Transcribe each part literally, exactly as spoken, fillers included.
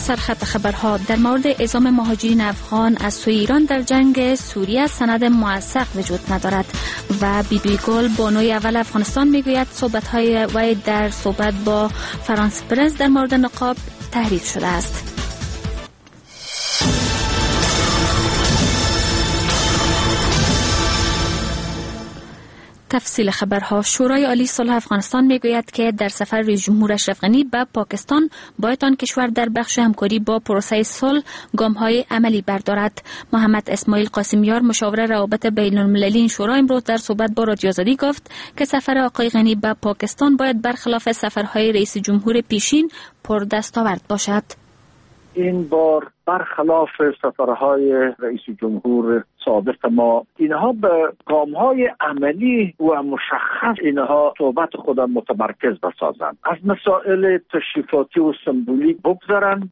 سرخط خبرها در مورد اعزام مهاجرین افغان از سوی ایران در جنگ سوریه سند موثق وجود ندارد و بی بی گل بانوی اول افغانستان میگوید صحبت‌های وی در صحبت با فرانس پرس در مورد نقاب تحریف شده است. تفصیل خبرها. شورای عالی صلح افغانستان میگوید که در سفر رئیس جمهور اشرف غنی به پاکستان باید آن کشور در بخش همکاری با پروسه صلح گام‌های عملی بردارد. محمد اسماعیل قاسمیار مشاور روابط بین المللی این شورا امروز در صحبت با رادیو آزادی گفت که سفر آقای غنی به پاکستان باید برخلاف سفرهای رئیس جمهور پیشین پردستاورد باشد. این بار برخلاف سفرهای رئیس جمهور سابق ما اینها به گام‌های عملی و مشخص اینها صحبت خودم متمرکز بسازند، از مسائل تشریفاتی و سمبولیک بگذرند.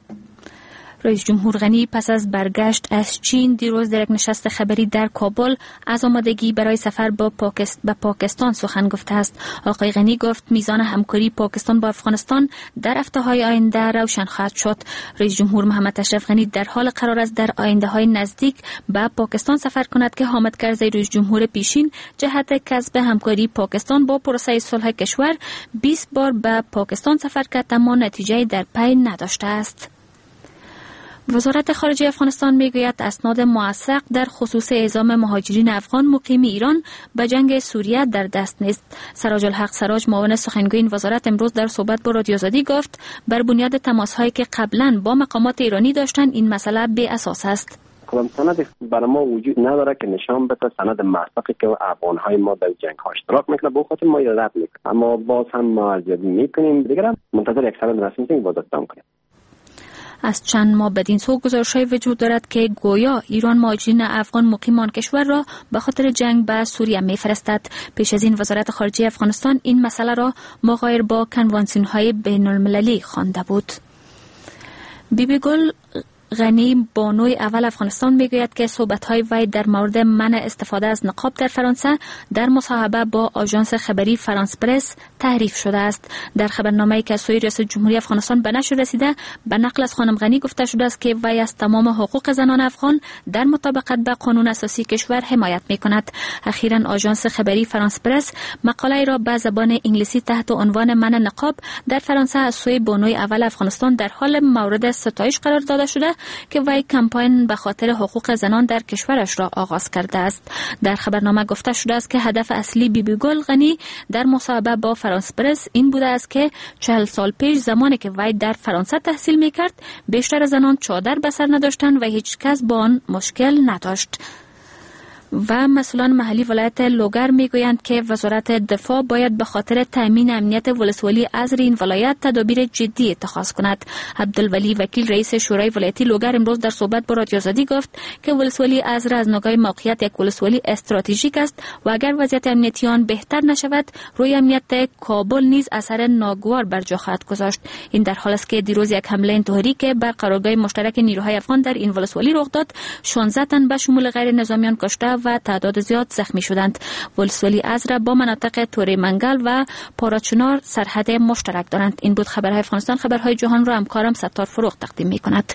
رئیس جمهور غنی پس از برگشت از چین دیروز در یک نشست خبری در کابل از آمادگی برای سفر با پاکست به پاکستان سخن گفته است. آقای غنی گفت میزان همکاری پاکستان با افغانستان در هفته‌های آینده روشن خواهد شد. رئیس جمهور محمد اشرف غنی در حال قرار است در آینده‌های نزدیک به پاکستان سفر کند که حامدکرزی رئیس جمهور پیشین جهت کسب همکاری پاکستان با پروسه صلح کشور بیست بار به پاکستان سفر کرد اما نتیجه در پی نداشته است. وزارت خارجه افغانستان میگوید اسناد موثق در خصوص اعزام مهاجرین افغان مقیم ایران به جنگ سوریه در دست نیست. سراج الحق سراج معاون سخنگوی این وزارت امروز در صحبت با رادیو آزادی گفت بر بنیاد تماس‌هایی که قبلا با مقامات ایرانی داشتند این مسئله بی اساس است. کدام سند برای ما وجود نداره که نشان بده سند موثقی که افغان‌های ما در جنگ ها اشتراک میکنه به خاطر ما رد میکنه، اما باز هم ما ارزیابی میکنیم دیگه منتظر یک سند رسمی هستیم با دستام کنیم. از چند ماه بدین سو گزارش‌های وجود دارد که گویا ایران مهاجرین افغان مقیم آن کشور را به خاطر جنگ به سوریه می‌فرستد. پیش از این وزارت خارجه افغانستان این مسئله را مغایر با کنوانسیون‌های بین‌المللی خوانده بود. بی بی گل غنی بانوی اول افغانستان میگوید که صحبت‌های وی در مورد منع استفاده از نقاب در فرانسه در مصاحبه با آژانس خبری فرانس پرس تحریف شده است. در خبرنامه‌ای که از سوی ریاست جمهوری افغانستان به نشر رسیده به نقل از خانم غنی گفته شده است که وی از تمام حقوق زنان افغان در مطابقت با قانون اساسی کشور حمایت می‌کند. اخیراً آژانس خبری فرانس پرس مقاله‌ای را به زبان انگلیسی تحت عنوان منع نقاب در فرانسه از سوی بانوی اول افغانستان در حال مورد ستایش قرار داده شده که وی کمپاین به خاطر حقوق زنان در کشورش را آغاز کرده است. در خبرنامه گفته شده است که هدف اصلی بی بی گل غنی در مصاحبه با فرانس پرس این بوده است که چهل سال پیش زمانی که وی در فرانسه تحصیل میکرد بیشتر زنان چادر به سر نداشتند و هیچ کس با آن مشکل نداشت. و مسئولان محلی ولایت لوگر میگویند که وزارت دفاع باید به خاطر تامین امنیت ولسوالی ازر این ولایت تدابیر جدی اتخاذ کند. عبدالولی وکیل رئیس شورای ولایتی لوگر امروز در صحبت با رادیو آزادی گفت که ولسوالی ازر از نگاه موقعیت یک ولسوالی استراتژیک است و اگر وضعیت امنیتی آن بهتر نشود روی امنیت کابل نیز اثر ناگوار بر جا خواهد گذاشت. این در حالی است که دیروز یک حمله انتحاری که بر قرارگاه مشترک نیروهای افغان در این ولسوالی رخ داد شانزده تن به شمول غیر نظامیان کشته و تعداد زیاد زخمی شدند. ولسوالی ازر با مناطق توری منگل و پاراچنار سرحد مشترک دارند. این بود خبرهای افغانستان. خبرهای جهان را همکارم ستار فروغ تقدیم می کند.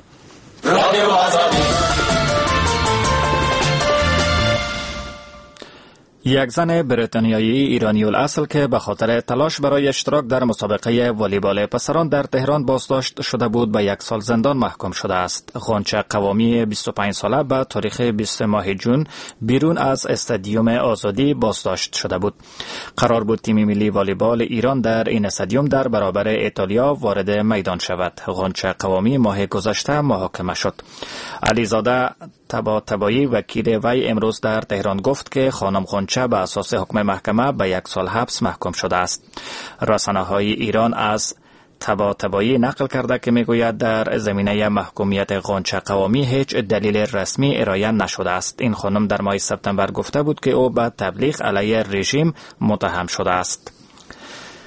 یک زن بریتانیایی ایرانی الاصل که به خاطر تلاش برای اشتراک در مسابقه والیبال پسران در تهران بازداشت شده بود به یک سال زندان محکوم شده است. غنچه قوامی بیست و پنج ساله به تاریخ بیست ماه جون بیرون از استادیوم آزادی بازداشت شده بود. قرار بود تیم ملی والیبال ایران در این استادیوم در برابر ایتالیا وارد میدان شود. غنچه قوامی ماه گذشته محاکمه شد. علیزاده طباطبایی وکیل وی امروز در تهران گفت که خانم غنچه به اساس حکم محکمه به یک سال حبس محکوم شده است. رسانه‌های ایران از طباطبایی نقل کرده که میگوید در زمینه محکومیت غنچه قوامی هیچ دلیل رسمی ارائه نشده است. این خانم در ماه سپتامبر گفته بود که او به تبلیغ علیه رژیم متهم شده است.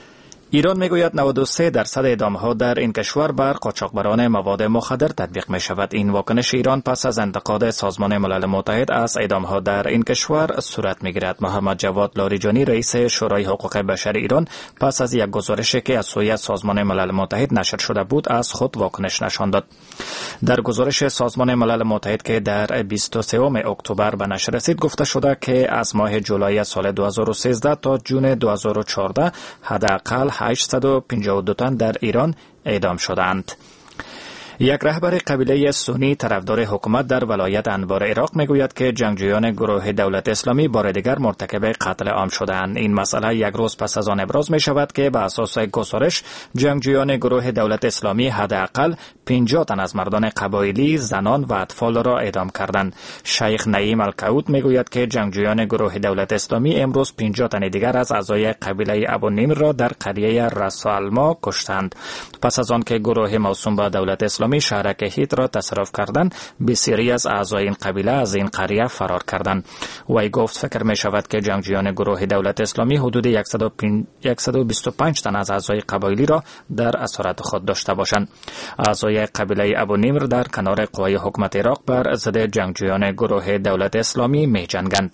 ایران میگوید نود و سه درصد اعدام‌ها در این کشور بر قاچاقبران مواد مخدر تطبیق می شود. این واکنش ایران پس از انتقاد سازمان ملل متحد از اعدام‌ها در این کشور صورت می‌گیرد. محمد جواد لاریجانی رئیس شورای حقوق بشر ایران پس از یک گزارشی که از سوی سازمان ملل متحد نشر شده بود از خود واکنش نشان داد. در گزارش سازمان ملل متحد که در بیست و سوم اکتبر به نشر رسید گفته شده که از ماه جولای سال دو هزار و سیزده تا جون دو هزار و چهارده حداقل هشتصد و پنجاه و دو تن در ایران اعدام شدند. یک رهبر قبیله سنی طرفدار حکومت در ولایت انبار عراق میگوید که جنگجویان گروه دولت اسلامی بار دیگر مرتکب قتل عام شدند. این مسئله یک روز پس از آن ابراز می شود که به اساس گزارش جنگجویان گروه دولت اسلامی حداقل پنجاه تن از مردان قبایلی، زنان و اطفال را اعدام کردند. شیخ نعیم الکعود میگوید که جنگجویان گروه دولت اسلامی امروز پنجاه تن دیگر از اعضای قبیله ابو نیمر را در قریه رسالما کشتند. پس از آن که گروه موسوم به دولت اسلامی شهرک هیت را تصرف کردند، بسیاری از اعضای این قبیله از این قریه فرار کردند. وی گفت فکر می شود که جنگجویان گروه دولت اسلامی حدود صد و بیست و پنج تن از اعضای قبایلی را در اسارت خود داشته باشند. اعضای قبیله ابو نیمر در کنار قوای حکومت عراق بر ضد جنگجویان گروه دولت اسلامی می جنگند.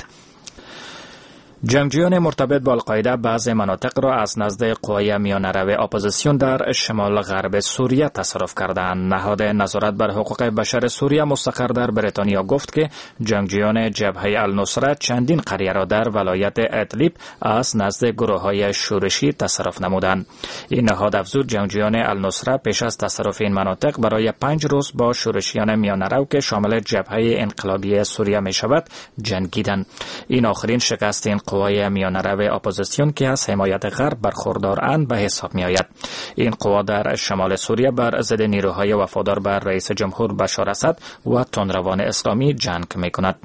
جنگجویان مرتبط با القاعده بعض مناطق را از نزد قوای میانه‌رو اپوزیسیون در شمال غرب سوریه تصرف کردند. نهاد نظارت بر حقوق بشر سوریه مستقر در بریتانیا گفت که جنگجویان جبهه النصره چندین قریه را در ولایت ادلیب از نزد گروه‌های شورشی تصرف نمودند. این نهاد افزود جنگجویان النصره پیش از تصرف این مناطق برای پنج روز با شورشیان میانه‌رو که شامل جبهه انقلابی سوریه می شود جنگیدند. این آخرین شکست این قوای میانه‌رو اپوزیسیون که از حمایت غرب برخوردارند به حساب می آید. این قوا در شمال سوریه بر ضد نیروهای وفادار بر رئیس جمهور بشار اسد و تندروان اسلامی جنگ می کند.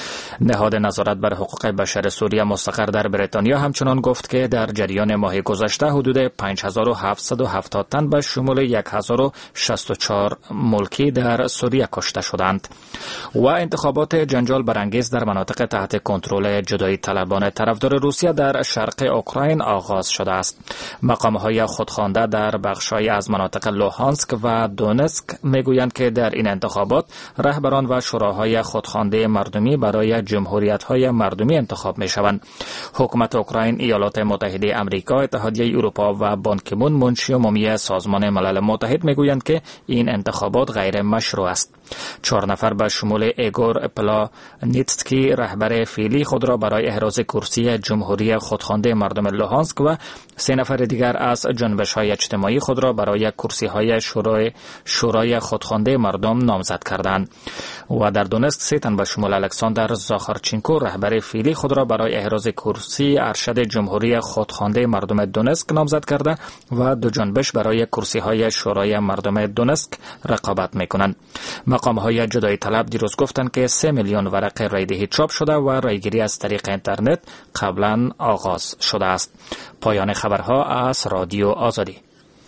نهاد نظارت بر حقوق بشر سوریه مستقر در بریتانیا همچنان گفت که در جریان ماه گذشته حدود پنج هزار و هفتصد و هفتاد تن به شمول یک هزار و شصت و چهار ملکی در سوریه کشته شدند. و انتخابات جنجال برانگیز در مناطق تحت کنترل جدایی طلبان طرفدار روسیه در شرق اوکراین آغاز شده است. مقام‌های خودخوانده در بخش‌های از مناطق لوهانسک و دونسک میگویند که در این انتخابات رهبران و شوراهای خودخوانده مردمی برای جمهوریت‌های مردمی انتخاب می‌شوند. حکومت اوکراین، ایالات متحده آمریکا، اتحادیه اروپا و بان کی مون منشی عمومی سازمان ملل متحد میگویند که این انتخابات غیر مشروع است. چهار نفر به شمول ایگور پلانیتسکی رهبر فعلی خود را برای احراز کرسی جمهوری خودخوانده مردم لوهانسک و سه نفر دیگر از جنبش‌های اجتماعی خود را برای کرسی‌های شورای شورای خودخوانده مردم نامزد کردند. و در دونسک سه تن به شمول الکساندر زاخارچینکو رهبر فعلی خود را برای احراز کرسی ارشد جمهوری خودخوانده مردم دونسک نامزد کرده و دو جنبش برای کرسی‌های شورای مردم دونسک رقابت می‌کنند. مقام‌های جدایی طلب دیروز گفتند که سه میلیون ورق رایدهی چاپ شده و رایگیری از طریق اینترنت قبلا آغاز شده است. پایان خبرها از رادیو آزادی.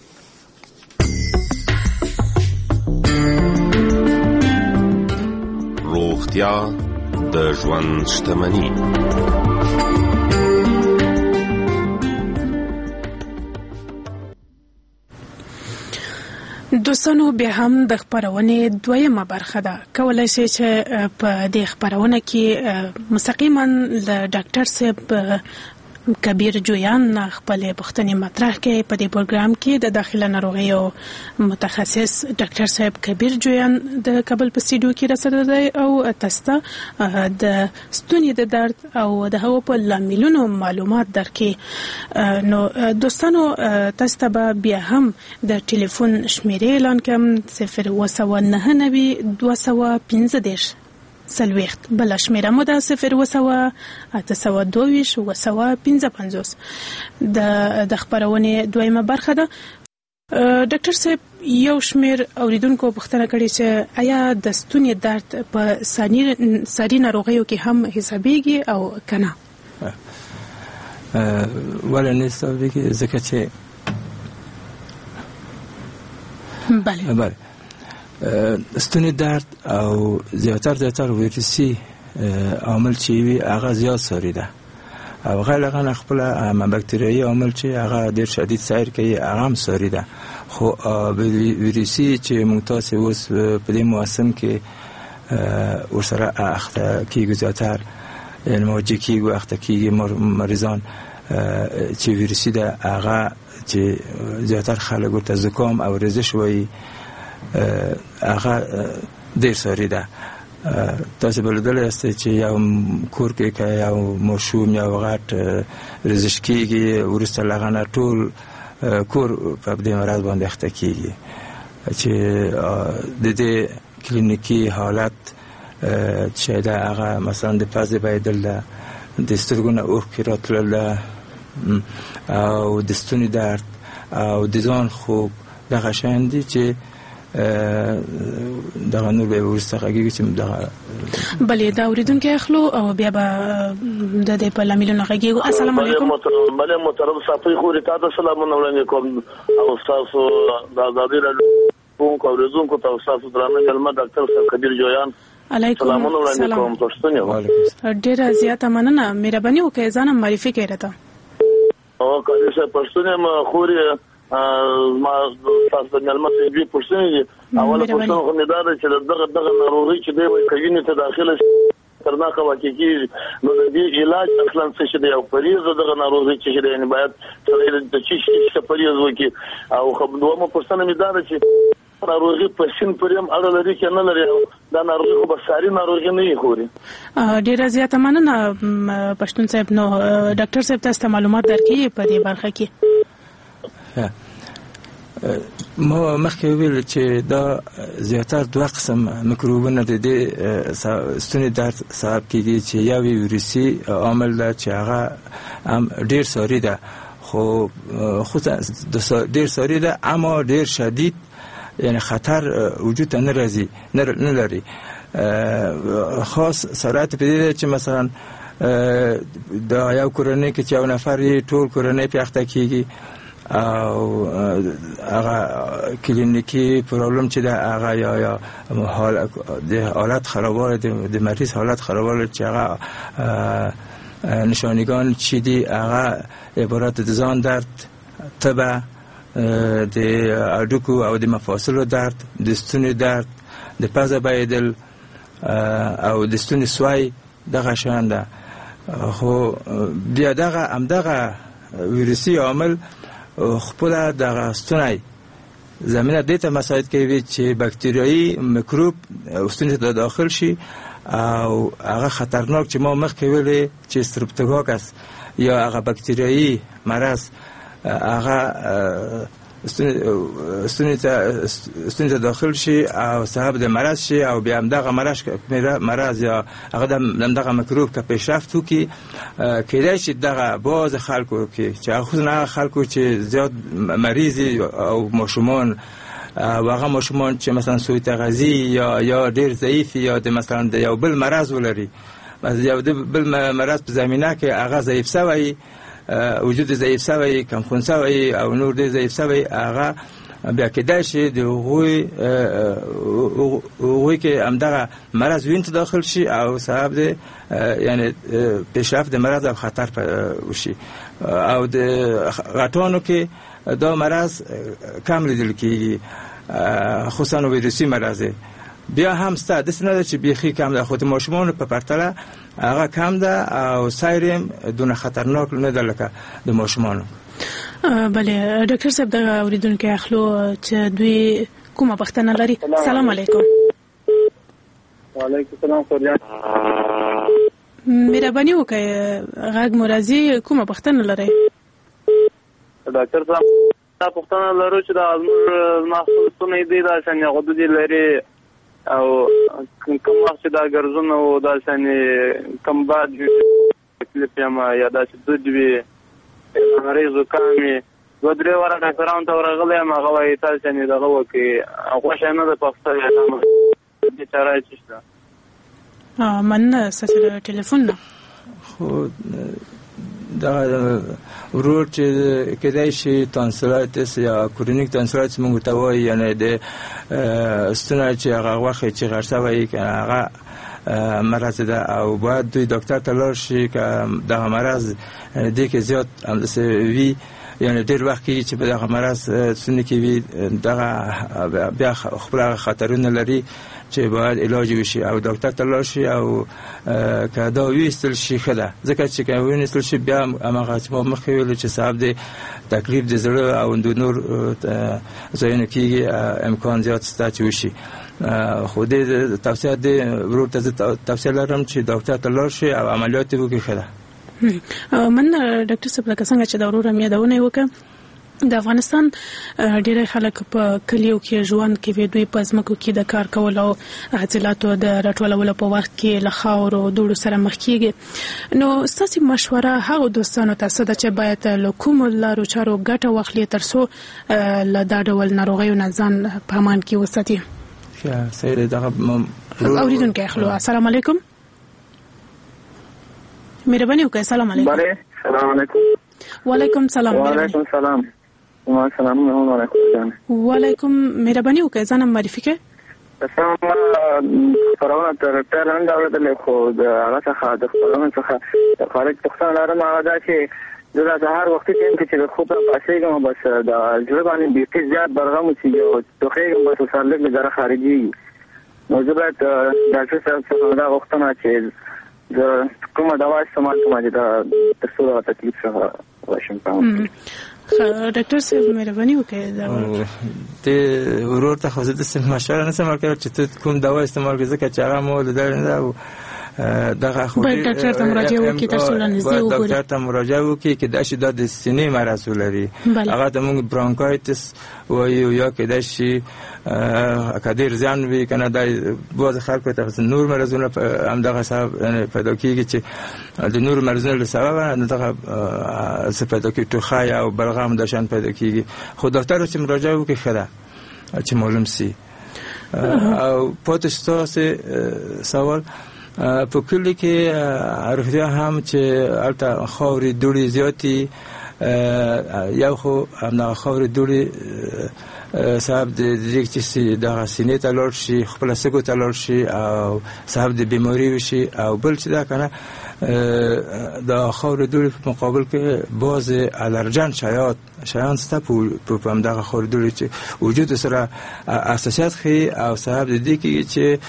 روغتیا د ژوند شتمني. دوستانو بیا هم د خبرونې دویمه برخه ده. کولای شئ چې په دې خبرونه کې مستقیما د ډاکټر صاحب کبیر جویان خپل پوښتنې مطرح کړي. په دې پروګرام کې د داخله ناروغیو متخصص ډاکټر صاحب کبیر جویان د کابل په سټوډیو کې رسېدلی دی او تاسو ته د ستوني د درد او د هغو په لاملونو معلومات درکړي. نو دوستانو تاسو ته به بیا هم د ټلیفون شمیرې اعلان کړم: صفر اوه سوه نهه نوي دوه سوه پنځه دېرش سلویخت. بله شمیره مو ده صفر اوه سوه اته سوه دوه ویشت اوه سوه پنځه پنځوس. د خپرونې دویمه برخه ده. ډاکټر صاحب یو شمیر اوریدونکو پوښتنه کړې چې آیا د ستوني درد په ساري ناروغیو کې هم حسابېږي او که نه؟ ولې نه حسابېږي؟ ځکه چې بله بله ستوني درد او زیاتر زیاتر ویروسي عامل چې وي هغه زیات ساري ده او غالغان خپل ام باکتریایي عامل چې هغه ډیر شدید سایر کوي هغه هم ساری ده خو ویروسي چې موږ تاسو اوس په دې موسم کې ورسره اخته کیږي زیاتر یعنی موجه کیږي اخته کیږي مریضان چې ویروسي ده هغه چې زیاتر خلک ورته زکام او رزش وایي هغه ډیر ساری ده تاسو بلدل است چې یو کور کې که یو ماشوم یو غټ رزش کیږي ورسته لغانه ټول کور په دې مرض باندې اخته کیږي چې د دې کلینیکی حالت چې دا هغه مثلا د پازې بایدل ده د سترګو اوښکې راتلل او د ستوني درد او د ځان خوب دغه شیان دي چې دغه نور به ورسته غږیږي چې دغه بلې دا اوریدونکي اخلو او بیا به د دې په لاملونو غږیږو. السلام علیکم. بلې محترم صافي خوري تاسو سلامونه وړاندې کوم او تاسو د ازادي راډیو کو ورزونکو تاسو تاسو درانه علما ډاکټر صاحب کبیر جویان علیکم سلامونه وړاندې کوم پښتون ډیره زیاته مننه مهرباني وکړئ ځان معرفي کړئ راته. او کله چې پښتون ما خوري ما تاسو د علما څخه پښتون دي اوله پښتون خو نه دا چې دغه دغه ناروغي چې دی کوي ته داخله ترناکه واقع کیږي نو د دې علاج اصلا څه دی او پریز دغه ناروغي چې دی یعنی باید د چی شي پریز وکي او خو دومره پښتنه می دا چې ناروغي په سین پریم اړه لري چې نه لري دا ناروغي خو بساري ناروغي نه خوري. ډیره زیاته مننه پښتون صاحب. نو ډاکټر صاحب تاسو معلومات درکې په دې برخه کې. ما مخکې ویل چې دا زیاتر دوه قسم میکروبونه د دې ستوني درد سبب کیږي چې یو ویروسي عامل ده چې هغه هم ډیر ساری ده خو خصوصا ډیر ساری ده اما ډیر شدید یعنی خطر وجود نه راځي نه لري خاص سرعت په دې چې مثلا دا یو کورنۍ کې چې یو نفر ټول کورنۍ په اخته کیږي او هغه کلینیکی پرابلم چې دا هغه یا یا حالت د حالت خرابوالي د مریض حالت خرابوالي چې هغه نشانیگان چی دی هغه عبارت د ځان درد تبه د اډوکو او د مفاصلو درد د ستوني درد د پزه بایدل او د ستوني سوای دغه شان ده خو بیا دغه هم دغه ویروسي عامل خپل دغه ستونی زمینه دې ته مساعد کوي چې باکتریایي میکروب ستوني ته داخل شي او هغه خطرناک چې ما مخکې ویلې چې سترپتوکاکس یا هغه باکتریایي مرض هغه ستوني ته ستوني ته داخل شي او سبب د مرض شي او بیا هم دغه مرض مرض یا هغه دغه میکروب که پیشرفت وکړي کېدای شي دغه باز خلکو کې چې خصوصا خلکو چې زیات مریضي او ماشومان او هغه ماشومان چې مثلا سوء تغذیه یا یا ډیر ضعیف یا د مثلا د یو بل مرض ولري مثلا یو بل مرض په زمینه کې هغه ضعیف شوی وجود ضعیف شوی کم خون شوی او نور دې ضعیف شوی هغه بیا کېدای شي د هغوی هغوی کې همدغه مرض وین ته داخل شي او سبب د یعنی پیشرفت د مرض او خطر وشي او د غټانو کې دا مرض کم لیدل کېږي خصوصا ویروسي مرض بیا هم ستا داسې نه ده چې بیخي کم ده خو د ماشومانو په پرتله هغه کم ده او سایر دونه خطرناک نه ده لکه د ماشومانو. بله ډاکټر صاحب دغه اوریدونکي اخلو چې دوی کومه پوښتنه لري. سلام علیکم. وعلیکم السلام خورجان مهرباني وکړئ غږ مو راځي کومه پوښتنه لرئ؟ ډاکټر صاحب دا پوښتنه لرو چې دا محصولونه دي دا څنګه غوډې لري او کوم وخت دا ګرځونه او دا څنګه کم بعد کلیپیا ما یا دا چې د دې مریضو کامي دوه درې واره ډاکټرانو ته ورغلی ما غوي تاسو څنګه دغه وکي هغه شنه د پښتو یا د چارای چشته ا من سره ټلیفون نه خو دا ورور چې کېدای شي تانسلایتس یا کرونیک تانسلایتس موږ ته وایي یعنی د ستونی چې هغه وخت چې غرسه وایي هغه مرض ده او باید دوی دکتر ته لاړ شي که دغه مرض دې کې زیات همداسې وي، یعنی ډېر وخت کېږي چې په دغه مرض څنډې کې وي، دغه بیا خپل هغه خطرونه لري چې باید علاج وشي او ډاکټر ته لاړ شي او که دا ویستل شي ښه ده، ځکه چې که وینستل شي بیا هماغه چې ما مخکې ویلو چې صاحب د تکلیف د زړه او د نور ځایونو کېږي امکان زیات شته چې وشي. خو دې توصیه دې ورور ته زه توصیه لرم چې ډاکټر ته لاړ شي او عملیات یې وکړي ښه ده. من ډاکټر صاحب لکه څنګه چې د ورور هم یادونه یې وکړه، د افغانستان ډېری خلک په کلیو کې ژوند کوي، دوی په ځمکو کې د کار کولو او حاصلاتو د راټولولو په وخت کې له خاورو دوړو سره مخ کېږي. نو ستاسې مشوره هغو دوستانو ته څه ده چې باید له کومو لارو چارو ګټه واخلي تر څو له دا ډول ناروغیو نه ځان په امان کې وساتي؟ اورېدونکی اخلو. السلام علیکم. مهرباني وکړئ. السلام علیکم. السلام علیکم. وعلیکم السلام. وعلیکم السلام. السلام علیکم. وعلیکم. مهرباني وکړئ ځان معرفي کړئ. اسلام خبرونه تر تر نن اورېدلې خو د هغه څخه د خبرونو څخه خارج پښتون لرم هغه دا چې زه د هر وخت چې د خوب نه پاسېږم بس د زړه باندې بیخي زیات برغم وشي او ټوخېږم بس ورسره لږ مې زړه خارجېږي. نو زه باید ډاکټر صاحب څخه دا غوښتنه چې د کومه دوا استعمال کوم چې د تر څو د تکلیف څخه وشم کوم. ډاکټر صاحب مهرباني وکړئ دا ته ورور ته خو زه د مشوره نه سم ورکوم چې ته کوم دوا استعمال کوې، ځکه چې هغه مو لیدلی نه ده. دغه خو باید ډاکټر ته مراجعه وکړي تر څو نږدې وګوري. ډاکټر ته مراجعه وکړي کېدای شي دا د سینې مرض ولري، هغه ته موږ برانکایتس وایو، یا کېدای شي که ډېر زیان وي که نه دا بعضې خلکو ته نور مرضونه همدغه سبب پیدا کېږي چې د نورو مرضونو له سببه دغه څه پیدا کېږي، ټوخی او بلغم دا شیان پیدا کېږي. خو ډاکټر چې مراجعه وکړي ښه ده چې معلوم سي. او پاتې ستاسې سوال په کلی کې روغتیا هم چې هلته خاورې دوړې زیاتې، یو خو همدغه خاورې دوړې سبب د دې چې دغه سینې ته لاړ شي، خپله سږو ته لاړ شي او سبب د بیماري وشي. او بل چې دا که نه د خاورې دوړې په مقابل کې بعضې الرجن شیات شیان شته په همدغه خاورې دوړې چې وجود سره حساسیت ښیي او سبب د دې کېږي چې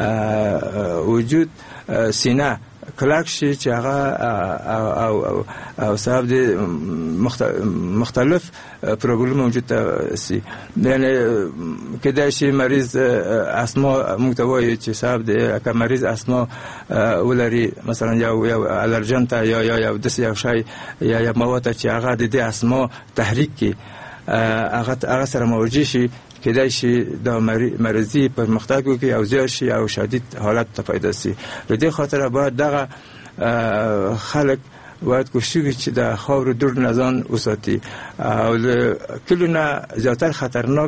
وجود سینه کلک شي چې هغه او او او سبب د مختلف پروبلم موجود ته سي. یعنی کېدای شي مریض اسما موږ ته وایي چې سبب د که مریض اسما ولري مثلا یو یو الرجن ته یا یا یو داسې یو شی یا یا مواد چې هغه د دې اسما تحریک کړي، هغه هغه سره مواجه شي، کېدای شي دا مرضی پرمختګ وکړي او زیات شي او شدید حالت ته پیدا شي. له دې خاطره باید دغه خلک باید کوشش وکړي چې د خاورو دوړ نه ځان وساتي او له کلو نه زیاتر خطرناک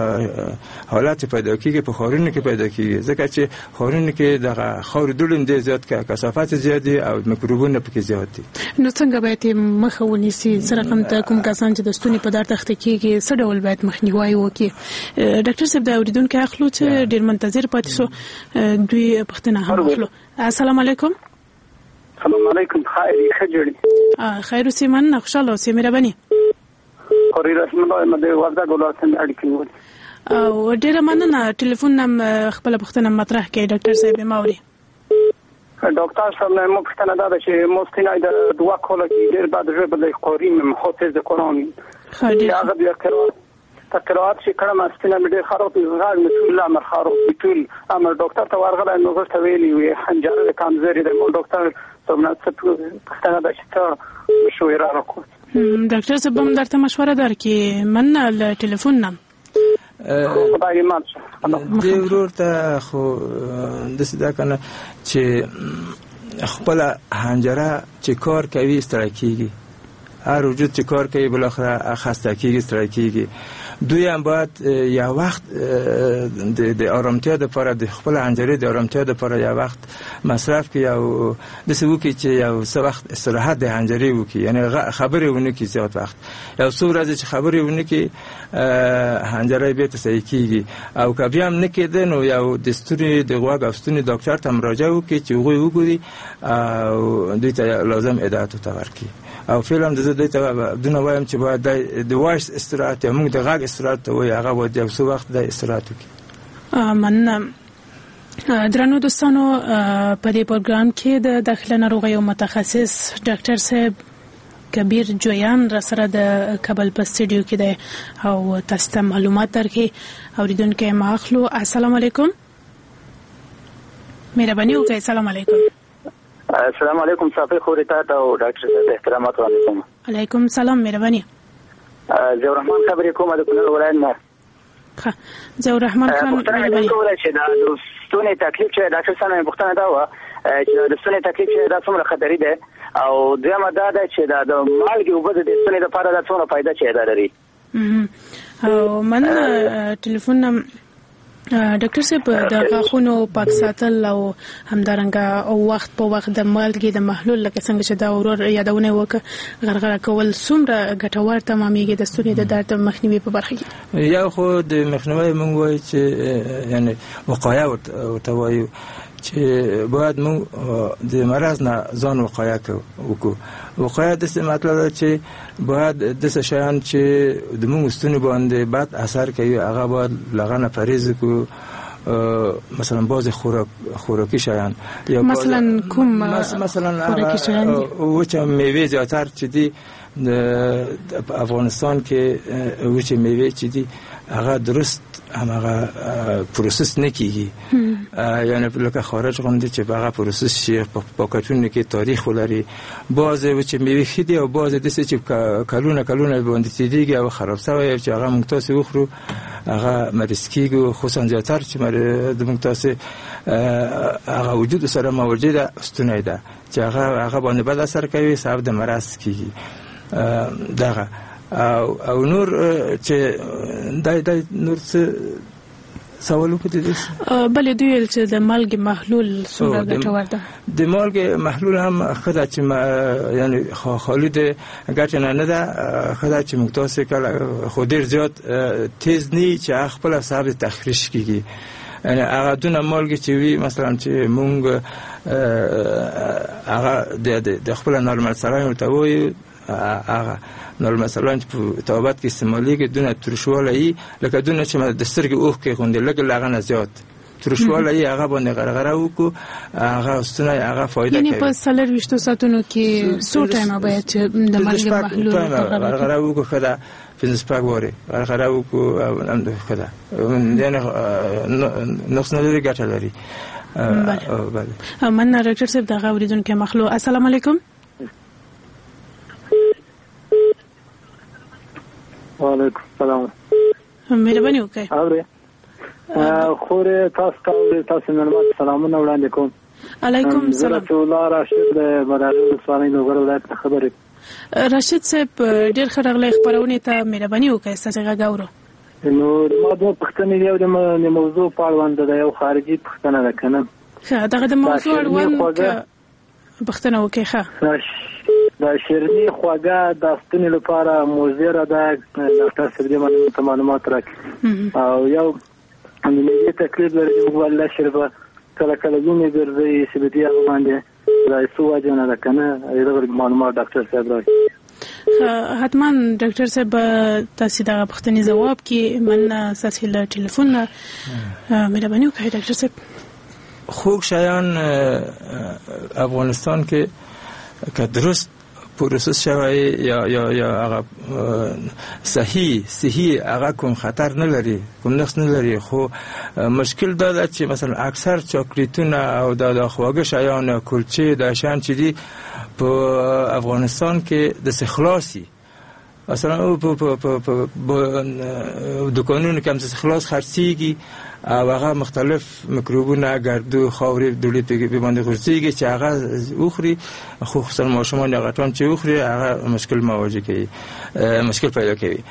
حالت پیدا کېږي په ښارونو کې پیدا کېږي، ځکه چې ښارونو کې دغه خاورو دوړ ډېر زیات کثافت زیات دي او میکروبونه پکې زیات دي. نو څنګه باید مخه ونیسي؟ څه رقم ته کوم کسان چې د ستوني په درد اخته کېږي څه ډول باید مخنیوی وکړي؟ ډاکټر صاحب د اورېدونکي اخلو چې ډېر منتظر پاتې شو، دوی پوښتنه هم اخلو. السلام علیکم. السلام علیکم. خیر خجړي خیر اوسې مننه، خوشحاله اوسې. مهرباني. خوري رسم الله مده وردګ ولایت اړیکې ول او ډېره مننه. ټلیفون نم خپل پوښتنه مطرح کړي ډاکټر صاحب ماوري. ډاکټر صاحب نه مو پوښتنه ده چې مستنای د دوا کوله کې ډېر بعد ژبه د قرین محافظ د قرآن خدای هغه بیا کړو تکرارات چې کړم استنه مې ډېر خراب غاړ مې ټول امر خراب ټول امر ډاکټر ته ورغله نو غوښته ویلي وي حنجره کمزوري ده. مو ډاکټر څومره څه پوښتنه ده چې ته مشوره راکړه. ډاکټر صاحب هم درته مشوره درکې مننه له ټلیفون نه. خدای ایمان دې ورور ته خو داسې ده که نه چې خپله حنجره چې کار کوي ستړی کېږي، هر وجود چې کار کوي بالاخره خسته کېږي ستړی کېږي. دوی هم باید یو وخت د آرامتیا لپاره د خپل حنجره د آرامتیا لپاره یو وخت مصرف کې یو د څه وکړي چې یو څه وخت استراحت د حنجره وکړي، یعنی خبرې ونه کړي زیات وخت، یو څو ورځې چې خبرې ونه کړي حنجره بېرته صحیح کېږي. او که بیا هم نه کېده نو یو د ستوني د غوږ او ستوني ډاکټر ته مراجعه وکړي چې هغوی وګوري او دوی ته لازم هدایت ورته ورکړي. او فعلا د دوی ته دونه وایم چې باید د وایس استراحت یا موږ د غږ استراحت ته وایي، هغه باید یو څه وخت د استراحت وکړي. مننه. درنو دوستانو، په دې پروګرام کې د داخله ناروغیو متخصص ډاکټر صاحب کبیر جویان را سره د کابل په سټډیو کې دی او تاسو ته معلومات درکړي. اوریدونکو ما اخلو. السلام علیکم. مهرباني وکړئ. السلام علیکم. السلام علیکم. صافي خوري ته او ډاکټر صاحب احترامات علیکم. علیکم سلام. مهرباني. زه رحمان خبرې کوم د کونړ ولایت نه. ښه زه رحمان خان مهرباني. چې دا د ستوني تکلیف چې ډاکټر صاحب پوښتنه دا و چې د ستوني تکلیف چې دا څومره خطرې ده، او دویمه دا ده چې دا د مالګې اوبه د ستوني لپاره دا څومره فایده چې دا لري. او مننه. ټلیفون ډاکټر صاحب د غاښونو پاک ساتل او همدارنګه او وخت په وخت د مالګې د محلول لکه څنګه چې دا ورور یادونه وکړه غرغره کول څومره ګټور تمامېږي د ستوني د درد مخنیوي په برخه کې؟ یو خو د مخنیوي موږ وایو چې یعنی وقایه ورته وایو چې باید موږ د مرض نه ځان وقایه وکړو. وقایه داسې مطلب ده چې باید داسې شیان چې د موږ ستوني باندې بد اثر کوي هغه باید له هغه نه پرهیز وکړو. مثلا بعض خوراک خوراکي شیان یا مثلا کوم مثلا خوراکي شیان وچه میوه زیاتر چې دي د افغانستان کې وچه میوه چې دي هغه درست همغه پروسس نکېږي، یعنی لکه خارج غوندې چې هغه پروسس شي په پاکټونو کې تاریخ ولري. بعضې وچې میوې ښې دي او بعضې داسې چې کلونه کلونه باندې تېرېږي او خراب شوی چې هغه موږ تاسې وخورو هغه مریض کېږو، خصوصا زیاتر چې د موږ تاسې هغه وجود سره موجوده ستونی ده چې هغه هغه باندې بد اثر کوي، سبب د مرض کېږي. دغه او او نور چې دای دای نور څه سوال وکړي. بلې دوی چې د مالګې محلول څومره ګټور ده؟ د مالګې محلول هم ښه ده چې یعنی خالي د ګټې نه نه ده، ښه ده چې موږ تاسې کله خو ډېر زیات تیز نه چې هغه خپله سبب تخریش کېږي. یعنی هغه دونه مالګې چې وي مثلا چې موږ هغه د خپله نارمل سلایان ورته وایو، هغه نورمال سلایان چې په طبابت کې استعمالېږي دونه ترشوالی لکه دونه چې د سترګې اوښکې غوندې لږ له هغه نه زیات ترشوالی هغه باندې غرغره وکړو، هغه ستونی هغه فایده کوي. یعنې په څلرویشتو ساعتونو کې څو ټایمه باید چې د مالګې محلول غرغره وکړو؟ ښه ده پنځه شپږ وارې غرغره وکړو او همدا ښه ده، یعنې نقص نه لري ګټه لري. بله مننه ډاکټر صاحب. دغه اورېدونکی مخلو. السلام علیکم. وعلیکم السلام. مهرباني وکړئ. اورې خورې تاسو ته تاسو مېلمه سلامونه وړاندې کوم. علیکم السلام. زه الله راشد د مدارس ولسوالۍ نوګر ولایت خبرې. راشد صاحب ډېر ښه راغلی خپرونې ته، مهرباني وکړئ ستاسې غږ اورو. نو ما دوه پوښتنې دي، یو د موضوع په اړوند ده، یو خارجي پوښتنه ده که نه؟ ښه دغه د موضوع اړوند پوښتنه وکړئ. ښه د شیرني خواږه د ستوني لپاره مضره ده، ډاکټر صاحب دې باندې معلومات راکړي. او یو د معدې تکلیف لري، موږ والله شربه کله کله وینې ګرځي چې په دې هغه باندې د څه وجه نه ده که نه؟ دغه معلومات ډاکټر صاحب راکړي. حتما ډاکټر صاحب تاسې دغه پوښتنې ځواب کړي. مننه ستاسې له ټلیفون نه. مهرباني وکړئ ډاکټر صاحب. خوږ شیان افغانستان کې که درست پروسس شوی یا یا یا هغه صحیح صحیح هغه کوم خطر نه لري، کوم نقص نه لري، خو مشکل دا ده چې مثلا اکثر چاکلیټونه او د خواږه شیان کلچې د شیان چې دي په افغانستان کې د خلاصي مثلا په په په دکانونو کې هم خلاص خرڅيږي او هغه مختلف میکروبونه ګردو خاورې دوړې په باندې غورځيږي چې هغه وخوري، خصوصا ماشومان هغه ټان چې وخوري هغه مشکل مواجه کوي، مشکل پیدا کوي.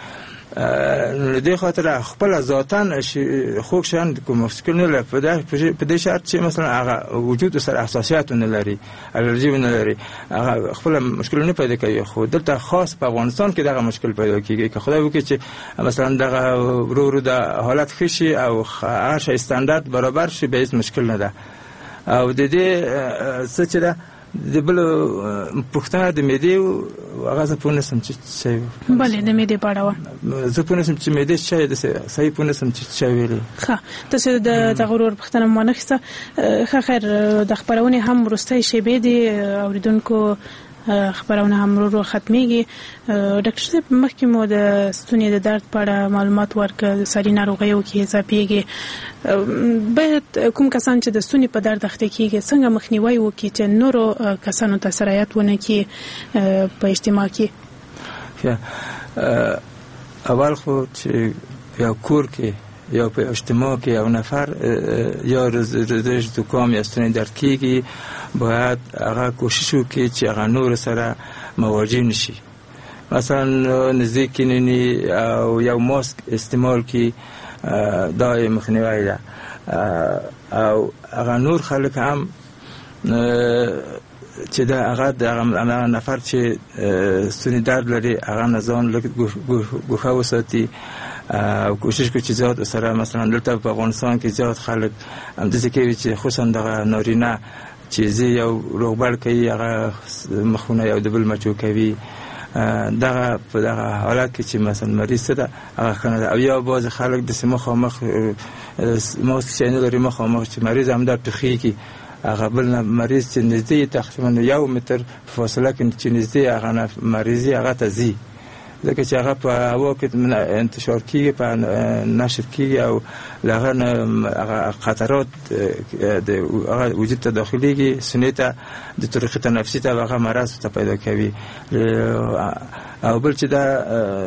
نو دې خاطر خپل ذاتن خوږ شان کوم مشکل نه لري په دې شرط چې مثلا هغه وجود سره احساسیت نه لري الرجی نه لري هغه خپل مشکل نه پیدا کوي خو دلته خاص په افغانستان کې دغه مشکل پیدا کیږي که خدای وکړي چې مثلا دغه ورو ورو د حالت خشي او هر شی استاندارد برابر شي به هیڅ مشکل نه ده او د دې څه چې ده د بل پښتنه د معدې هغه څه پونه سم چې شي بلې د معدې پاړه زه پونه سم چې معدې شي د صحیح پونه سم چې شي ویلي ښه تاسو د تغرور پښتنه مونږه ښه خیر د خبرونه هم ورستۍ شي به دي اوریدونکو خبرونه هم ورو ختميږي ډاکټر صاحب مخکې مو د ستوني د درد په اړه معلومات ورکړ ساري ناروغیو کې اضافيږي باید کوم کسان چې د ستوني په درد اخته کیږي څنګه مخنیوي وکړي چې نورو کسانو ته سرایت ونه کړي په اجتماع کې اول خو چې یو کور کې یا په اجتماع کې یو نفر یا رزش دکام یا ستوني درد کیږي باید هغه کوشش وکړي چې هغه نور سره مواجه نشي مثلا نزدیک نینی او یو ماسک استعمال کی دای مخنیوی ده او هغه نور خلک هم چې دا هغه د نفر چې ستوني درد لري هغه نزان لږ ګوښه وساتي او کوشش کوي چې زیات سره مثلا دلته په افغانستان کې زیات خلک همداسې کوي چې خصوصا دغه نارینه چې یو روغبړ کوي هغه مخونه یو د بل مچو کوي دغه په دغه حالت کې چې مثلا مریض ده هغه کنه او یا بعض خلک د سمخ مخ ماسک چې نه لري مخ مخ چې مریض هم در تخی کی هغه بل مریض چې نږدې تقریبا یو متر فاصله کې چې نږدې هغه مریضي هغه ته زی ځکه چې هغه په هوا کې انتشار کیږي په نشر کیږي او هغه خطرات د هغه وجود ته داخليږي سنیته د طریقه تنفسي ته هغه مرض ته پیدا کوي او بل چې دا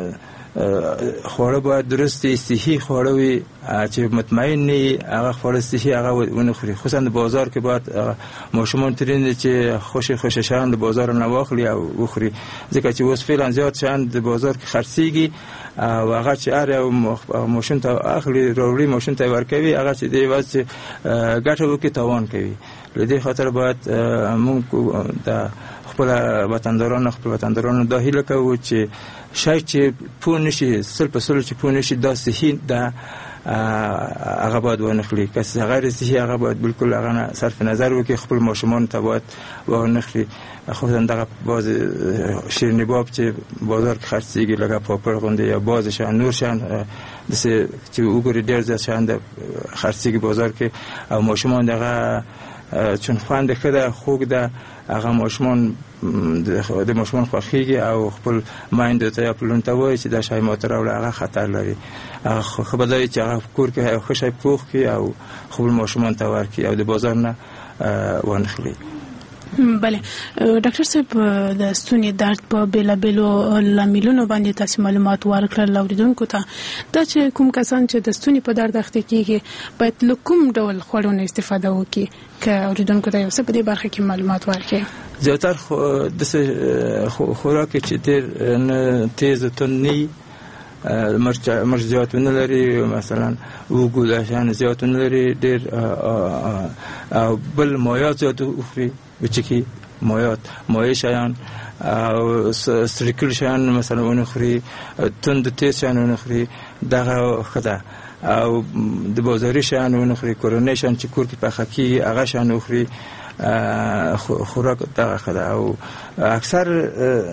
خوړه باید درسته صحي خوړه وي چې مطمئن نه هغه خوړه صحي هغه ونه خوري خصوصا د بازار کې باید ماشومان ترين چې خوشي خوشي شان د بازار نه واخلي او وخوري ځکه چې اوس فعلا زیات شان د بازار کې خرڅيږي او هغه چې اره ماشوم ته اخلي وروړي ماشوم ته ورکوي هغه چې دی واسه ګټه وکي تاوان کوي لدې خاطر باید موږ د خپل وطندارانو خپل وطندارانو د هیله کوو چې شای چې پون نشي سل په سل چې پون نشي د صحي د هغه باید ونخلي که غیر صحي هغه باید بالکل هغه صرف نظر وکړي خپل ماشومان ته باید ونخلي خصوصا دغه باز شیرینی باب چې بازار کې خرڅيږي لکه پاپړ غونډه یا باز شان نور شان د چې وګوري ډیر ځای شان د خرڅيږي بازار کې او ماشومان دغه چون خوانده کده خوګ ده هغه ماشومان د ماشومان خوخيږي او خپل مایند ته خپلون ته وایي چې دا شای موتر او هغه خطر لري هغه خبرداري چې هغه کور کې خوشای پوخ کی او خپل ماشومان ته ورکی او د بازار نه ونخلي بله ډاکټر صاحب د ستوني درد په بیل بیلو لاملونو باندې تاسو معلومات ورکړل اوریدونکو ته دا چې کوم کسان چې د ستوني په درد اخته کیږي باید له کوم ډول خوړونو استفاده وکړي که اوریدونکو ته یو څه په دې برخه کې معلومات ورکړي زیاتره د خوراک چې ډېر نه تیز تونی مرچ مرچ زیاتونه لري مثلا وګول شان زیاتونه لري ډېر او بل مایات زیات اخري بچکی مایات مایع شیان او سریکل شیان مثلا اونخري تند تیز شیان اونخري دغه خدا او د بازاري شیان اونخري کورونیشن چې کور کې پخکی هغه شیان اونخري خوراک دغه خدا او اکثر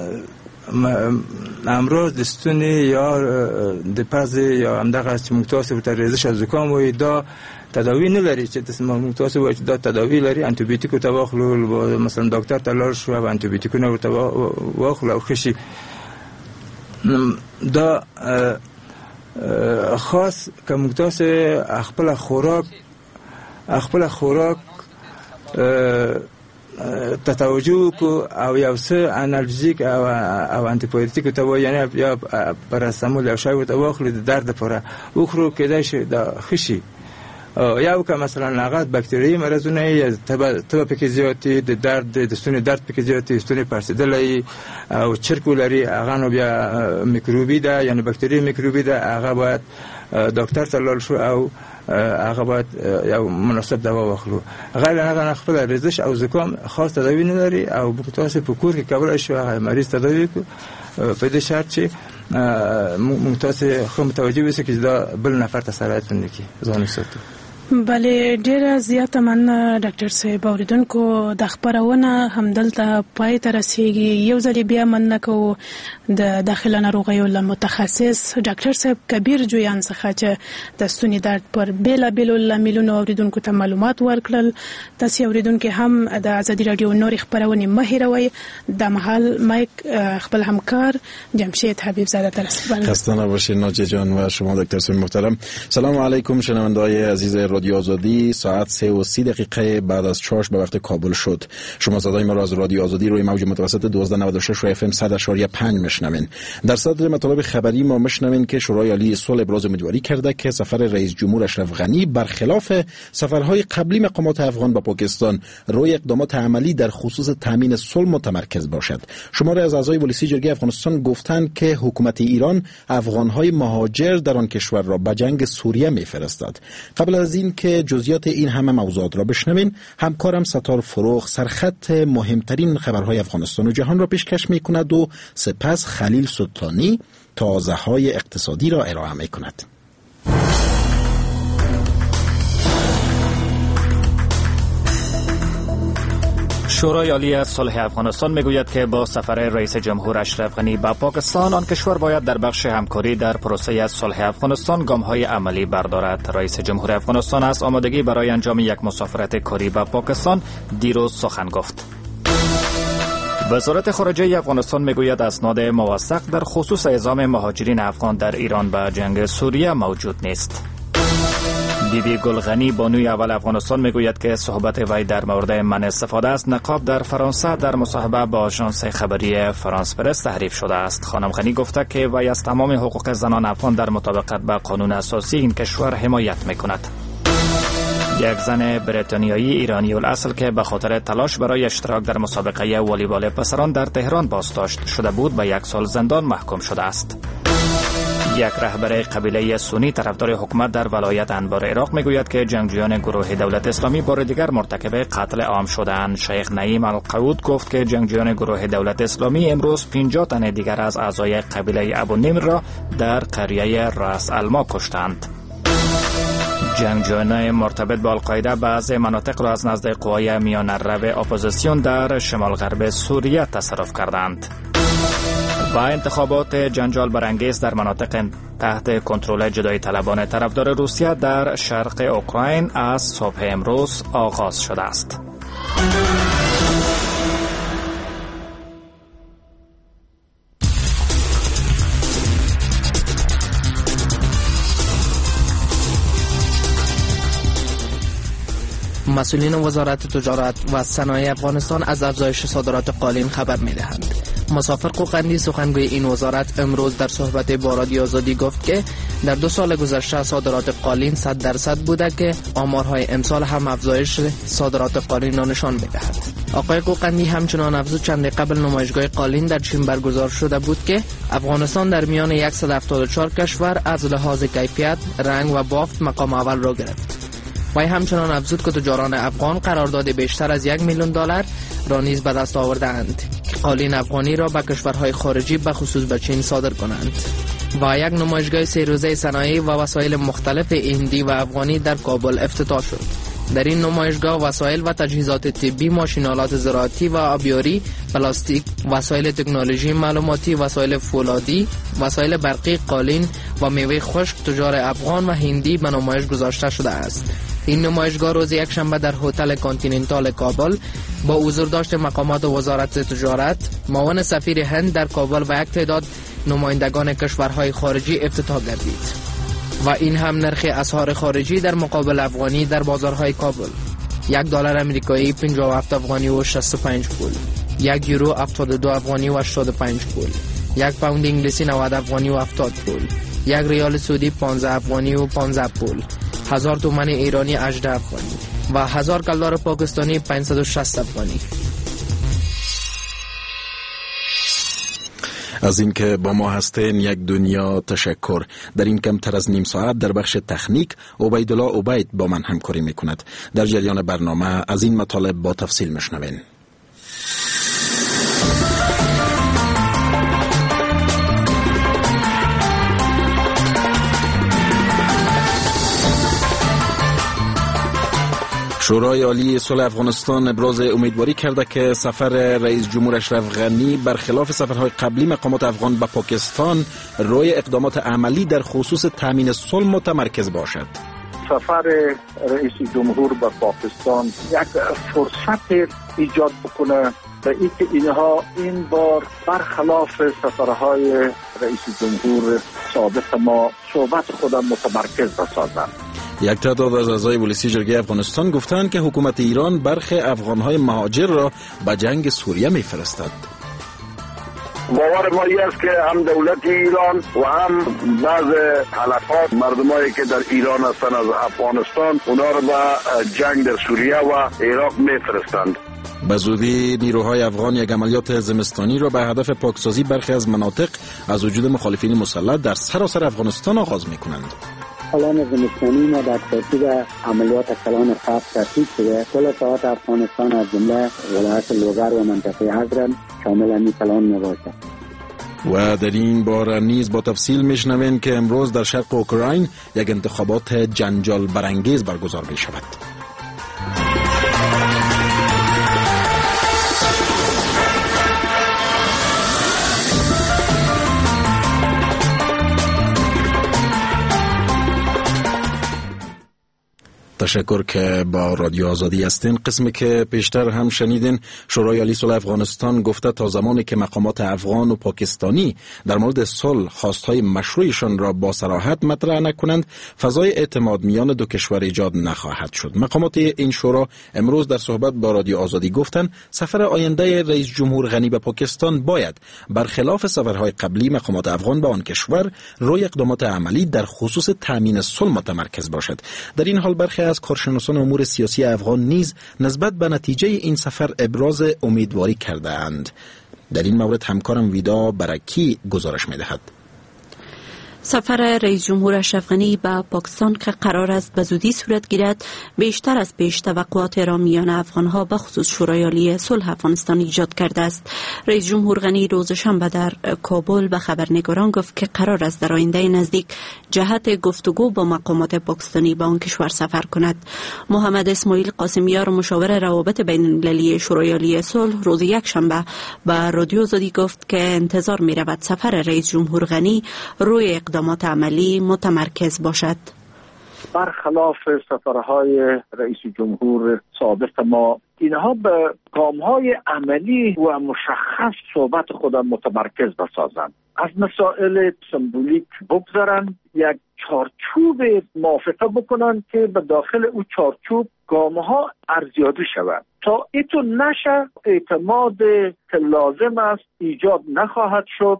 امروز د ستوني یا د پزې یا همدغه چې موږ تاسو ته ریزش از زکام وي دا تداوی نه لري چې موږ تاسو وایي دا تداوی لري انټي بیوټیک ته واخلو مثلا ډاکټر ته لاړ شو او انټي بیوټیک نه ورته واخلو او خشي دا خاص کوم تاسو خپل خوراک خپل خوراک تتوجه کو او یو څه انالژیک او او انټي بایوټیک ته وایي یعنی یا پاراسټامول او شای ورته واخلو د درد لپاره وخورو کېدای شي د خشي یا که مثلا نقد باکتری مرزونه یا تب تب پک زیاتی د درد د ستونی درد پک زیاتی ستونی پرسیدلای او چرکولری هغه نو بیا میکروبی ده یعنی باکتری میکروبی ده هغه باید دکتر ته لاړ شو او هغه باید یو مناسب دوا واخلو. غیر هغه خپل ریزش او زکام خاص تداوی نداری او بکتاس په کور کې کول شو هغه مریض تداوی په دې شرط چې موږ تاسو خو متوجه وسه چې دا بل نفر ته سرایت نکي ځان ساتو. بله ډیره زیاته من ډاکټر صاحب اوریدونکو د خبرونه همدلته پای ته رسیږي. یو ځل بیا من کو د داخله ناروغیو له متخصص ډاکټر صاحب کبیر جویان څخه چې د ستوني درد پر بیل بیل لاملونو اوریدونکو ته معلومات ورکړل. تاسو اوریدونکو هم د ازادي رادیو نور خبرونه مهیروي. د محل مایک خپل همکار جمشید حبیب زاده ترسل. خسته نباشید ناجی جان و شما دکتر صاحب محترم. سلام علیکم شنونده‌های عزیز رادیو آزادی. ساعت سه و سی دقیقه بعد از چاش به وقت کابل شد. شما صدای ما را از رادیو آزادی روی موج متوسط دوازده نود و شش و اف ام صد و پنج میشنوین. در صدر مطالب خبری ما میشنوین که شورای عالی صلح ابراز امیدواری کرده که سفر رئیس جمهور اشرف غنی برخلاف سفرهای قبلی مقامات افغان به پاکستان روی اقدامات عملی در خصوص تامین صلح متمرکز باشد. شماری از اعضای پلیسی جرگه افغانستان گفتند که حکومت ایران افغانهای مهاجر در آن کشور را به جنگ سوریه میفرستد. قبل از این که جزئیات این همه موضوعات را بشنوین، همکارم ستار فروغ سرخط مهمترین خبرهای افغانستان و جهان را پیشکش میکند و سپس خلیل سلطانی تازه‌های اقتصادی را ارائه میکند. شورای عالی صلح افغانستان میگوید که با سفر رئیس جمهور اشرف غنی به پاکستان آن کشور باید در بخش همکاری در پروسه صلح افغانستان گام‌های عملی بردارد. رئیس جمهور افغانستان از آمادگی برای انجام یک مسافرت کاری به پاکستان دیروز سخن گفت. وزارت خارجه افغانستان میگوید اسناد موثق در خصوص اعزام مهاجرین افغان در ایران به جنگ سوریه موجود نیست. بی بی گلغنی بانوی اول افغانستان میگوید که صحبت وی در مورد منع استفاده از نقاب در فرانسه در مصاحبه با آژانس خبری فرانس پرس تحریف شده است. خانم غنی گفته که وی از تمام حقوق زنان افغان در مطابقت با قانون اساسی این کشور حمایت میکند. یک زن بریتانیایی ایرانی الاصل که به خاطر تلاش برای اشتراک در مسابقه والیبال پسران در تهران بازداشت شده بود به یک سال زندان محکوم شده است. یک رهبر قبیله سنی طرفدار حکومت در ولایت انبار عراق میگوید که جنگجویان گروه دولت اسلامی بار دیگر مرتکب قتل عام شدند. شیخ نعیم القعود گفت که جنگجویان گروه دولت اسلامی امروز پنجاه تن دیگر از اعضای قبیله ابو نمر را در قریه راس الما کشتند. جنگجویان مرتبط با القاعده بعض مناطق را از نزد قوای میان‌رو اپوزیسیون در شمال غرب سوریه تصرف کردند. و انتخابات جنجال برانگیز در مناطق تحت کنترل جدایی طلبان طرفدار روسیه در شرق اوکراین از صبح امروز آغاز شده است. مسئولین وزارت تجارت و صنایع افغانستان از افزایش صادرات قالین خبر می‌دهند. مسافر قوقندی سخنگوی این وزارت امروز در صحبت با رادیو آزادی گفت که در دو سال گذشته صادرات قالین صد درصد بوده که آمارهای امسال هم افزایش صادرات قالین را نشان می‌دهد. آقای قوقندی همچنان افزود چند قبل نمایشگاه قالین در چین برگزار شده بود که افغانستان در میان صد و هفتاد و چهار کشور از لحاظ کیفیت، رنگ و بافت مقام اول را گرفت. وی همچنان افزود که تجاران افغان قرارداد بیشتر از یک میلیون دلار را نیز به دست آوردند که قالین افغانی را به کشورهای خارجی به خصوص به چین صادر کنند. و یک نمایشگاه سه روزه صنایع و وسایل مختلف هندی و افغانی در کابل افتتاح شد. در این نمایشگاه وسایل و تجهیزات طبی، ماشین‌آلات زراعتی و آبیاری، پلاستیک، وسایل تکنولوژی معلوماتی، وسایل فولادی، وسایل برقی، قالین و میوه خشک تجار افغان و هندی به نمایش گذاشته شده است. این نمایشگاه روز یک شنبه در هتل کانتیننتال کابل با حضور داشت مقامات وزارت تجارت، معاون سفیر هند در کابل و یک تعداد نمایندگان کشورهای خارجی افتتاح گردید. و این هم نرخ اسعار خارجی در مقابل افغانی در بازارهای کابل: یک دلار امریکایی پنجاه و هفت افغانی و شصت و پنج پول، یک یورو هفتاد و دو افغانی و هشتاد و پنج پول، یک پوند انگلیسی نود افغانی و هفتاد پول، یک ریال سعودی پانزده افغانی و پانزده پول، هزار تومان ایرانی هجده افغانی و هزار کلدار پاکستانی پانصد و شصت افغانی. از اینکه با ما هستین یک دنیا تشکر. در این کمتر از نیم ساعت در بخش تکنیک عبیدالله عبید با من همکاری میکند. در جریان برنامه از این مطالب با تفصیل میشنوین. شورای عالی صلح افغانستان ابراز امیدواری کرده که سفر رئیس جمهور اشرف غنی برخلاف سفرهای قبلی مقامات افغان به پاکستان روی اقدامات عملی در خصوص تامین صلح متمرکز باشد. سفر رئیس جمهور به پاکستان یک فرصت ایجاد بکنه به اینکه اینها این بار برخلاف سفرهای رئیس جمهور سابق ما صحبت خودم متمرکز بسازند. یک تعداد از اعضای پلیسی جرگه افغانستان گفتند که حکومت ایران برخی افغانهای مهاجر را به جنگ سوریه میفرستد. باور ما این است که هم دولت ایران و هم بعض حلقات مردمایی که در ایران هستند از افغانستان اونا را به جنگ در سوریه و عراق میفرستند. به زودی نیروهای افغان یک عملیات زمستانی را به هدف پاکسازی برخی از مناطق از وجود مخالفین مسلح در سراسر افغانستان آغاز میکنند. کلان زمستانی ما در ترتیب عملیات کلان خاص ترتیب شده. کل ساعت افغانستان از جمله ولایت لوگر و منطقه حضرن شامل این کلان می باشد. و در این بار نیز با تفصیل میشنوین که امروز در شرق اوکراین یک انتخابات جنجال برانگیز برگزار می شود. تشکر که با رادیو آزادی هستین. قسمی که پیشتر هم شنیدین، شورای عالی صلح افغانستان گفته تا زمانی که مقامات افغان و پاکستانی در مورد صلح خواستهای مشروعشان را با صراحت مطرح نکنند، فضای اعتماد میان دو کشور ایجاد نخواهد شد. مقامات این شورا امروز در صحبت با رادیو آزادی گفتند سفر آینده رئیس جمهور غنی به پاکستان باید برخلاف سفرهای قبلی مقامات افغان به آن کشور روی اقدامات عملی در خصوص تامین صلح متمرکز باشد. در این حال برخی از کارشناسان امور سیاسی افغان نیز نسبت به نتیجه این سفر ابراز امیدواری کرده اند. در این مورد همکارم ویدا برکی گزارش می‌دهد. سفر رئیس جمهور اشرف غنی به پاکستان که قرار است به زودی صورت گیرد بیشتر از پیش توقعات را میان افغانها به خصوص شورای عالی صلح افغانستان ایجاد کرده است. رئیس جمهور غنی روز شنبه در کابل به خبرنگاران گفت که قرار است در آینده نزدیک جهت گفتگو با مقامات پاکستانی به آن کشور سفر کند. محمد اسماعیل قاسمیار مشاور روابط بین المللی شورای عالی صلح روز یک شنبه به رادیو آزادی گفت که انتظار می رود سفر رئیس جمهور غنی روی اقدامات عملی متمرکز باشد. برخلاف سفرهای رئیس جمهور سابق ما اینها به گام‌های عملی و مشخص صحبت خودم متمرکز بسازند. از مسائل سمبولیک بگذارند، یک چارچوب موافقه بکنند که به داخل او چارچوب گام‌ها ارزیابی شود تا ایتو نشه اعتماد که لازم است ایجاد نخواهد شد.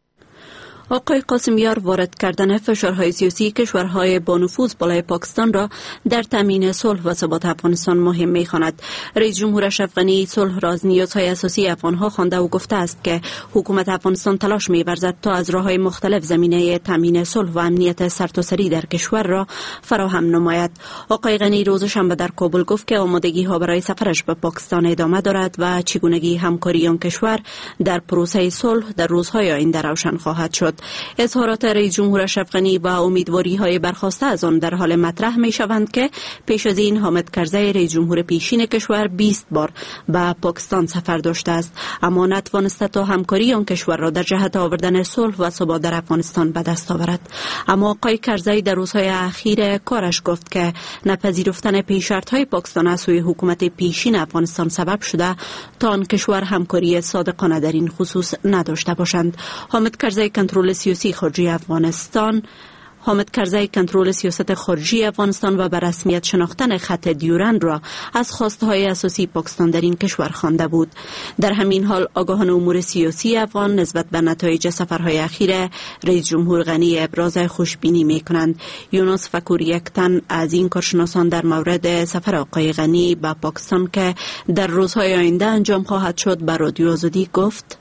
آقای قاسمیار وارد کردن فشارهای سیاسی کشورهای با نفوذ بالای پاکستان را در تامین صلح و ثبات افغانستان مهم می‌خواند. رئیس جمهور اشرف غنی صلح را از نیازهای اساسی افغانها خوانده و گفته است که حکومت افغانستان تلاش می‌ورزد تا از راه‌های مختلف زمینه تامین صلح و امنیت سرتاسری در کشور را فراهم نماید. آقای غنی روز شنبه در کابل گفت که آمادگی‌ها برای سفرش به پاکستان ادامه دارد و چگونگی همکاری آن کشور در پروسه صلح در روزهای آینده روشن خواهد شد. اظهارات رئیس جمهور اشرف غنی و امیدواری‌های برخاسته از آن در حال مطرح می‌شوند که پیش از این حامد کرزی رئیس جمهور پیشین کشور بیست بار به پاکستان سفر داشته است، اما نتوانسته تا همکاری آن کشور را در جهت آوردن صلح و ثبات در افغانستان به دست آورد. اما آقای کرزی در روزهای اخیر کارش گفت که نپذیرفتن پیش‌شرط‌های پاکستان از سوی حکومت پیشین افغانستان سبب شده تا آن کشور همکاری صادقانه در این خصوص نداشته باشند. حامد کرزی کنترل سیاسی خارجی افغانستان حامد کرزی کنترل سیاست خارجی افغانستان و به رسمیت شناختن خط دیورند را از خواستهای اساسی پاکستان در این کشور خوانده بود. در همین حال آگاهان امور سیاسی افغان نسبت به نتایج سفرهای اخیر رئیس جمهور غنی ابراز خوشبینی می کنند. یونس فکور یک تن از این کارشناسان در مورد سفر آقای غنی به پاکستان که در روزهای آینده انجام خواهد شد به رادیو آزادی گفت: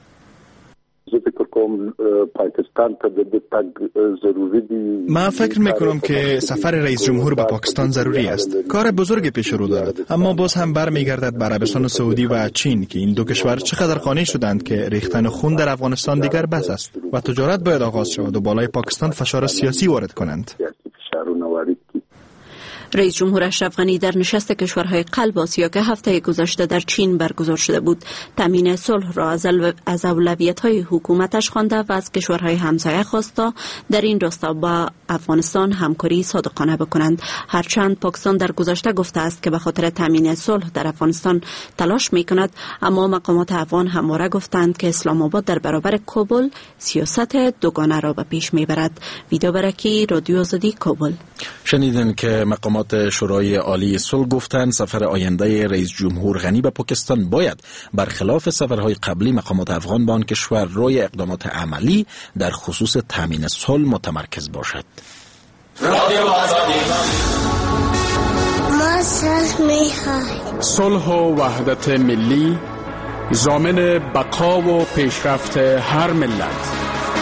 من فکر میکنم که سفر رئیس جمهور به پاکستان ضروری است. کار بزرگی پیش رو دارد، اما باز هم برمیگردد به عربستان سعودی و چین که این دو کشور چقدر قانع شدند که ریختن خون در افغانستان دیگر بس است و تجارت باید آغاز شود و بالای پاکستان فشار سیاسی وارد کنند. رئیس جمهور اشرف غنی در نشست کشورهای قلب آسیا که هفته گذشته در چین برگزار شده بود تامین صلح را از اولویت‌های حکومتش خوانده و از کشورهای همسایه خواستا در این راستا با افغانستان همکاری صادقانه بکنند. هرچند پاکستان در گذشته گفته است که به خاطر تامین صلح در افغانستان تلاش می‌کند، اما مقامات افغان همواره گفتند که اسلام آباد در برابر کابل سیاست دوگانه را به پیش می‌برد. ویدا برکی، رادیو آزادی، کابل. شنیدن که مقامات شورای عالی صلح گفتند سفر آینده رئیس جمهور غنی به پاکستان باید برخلاف سفرهای قبلی مقامات افغان به آن کشور روی اقدامات عملی در خصوص تامین صلح متمرکز باشد. رادیو آزادی. ما صلح می‌خواهیم. صلح و وحدت ملی ضامن بقا و پیشرفت هر ملت.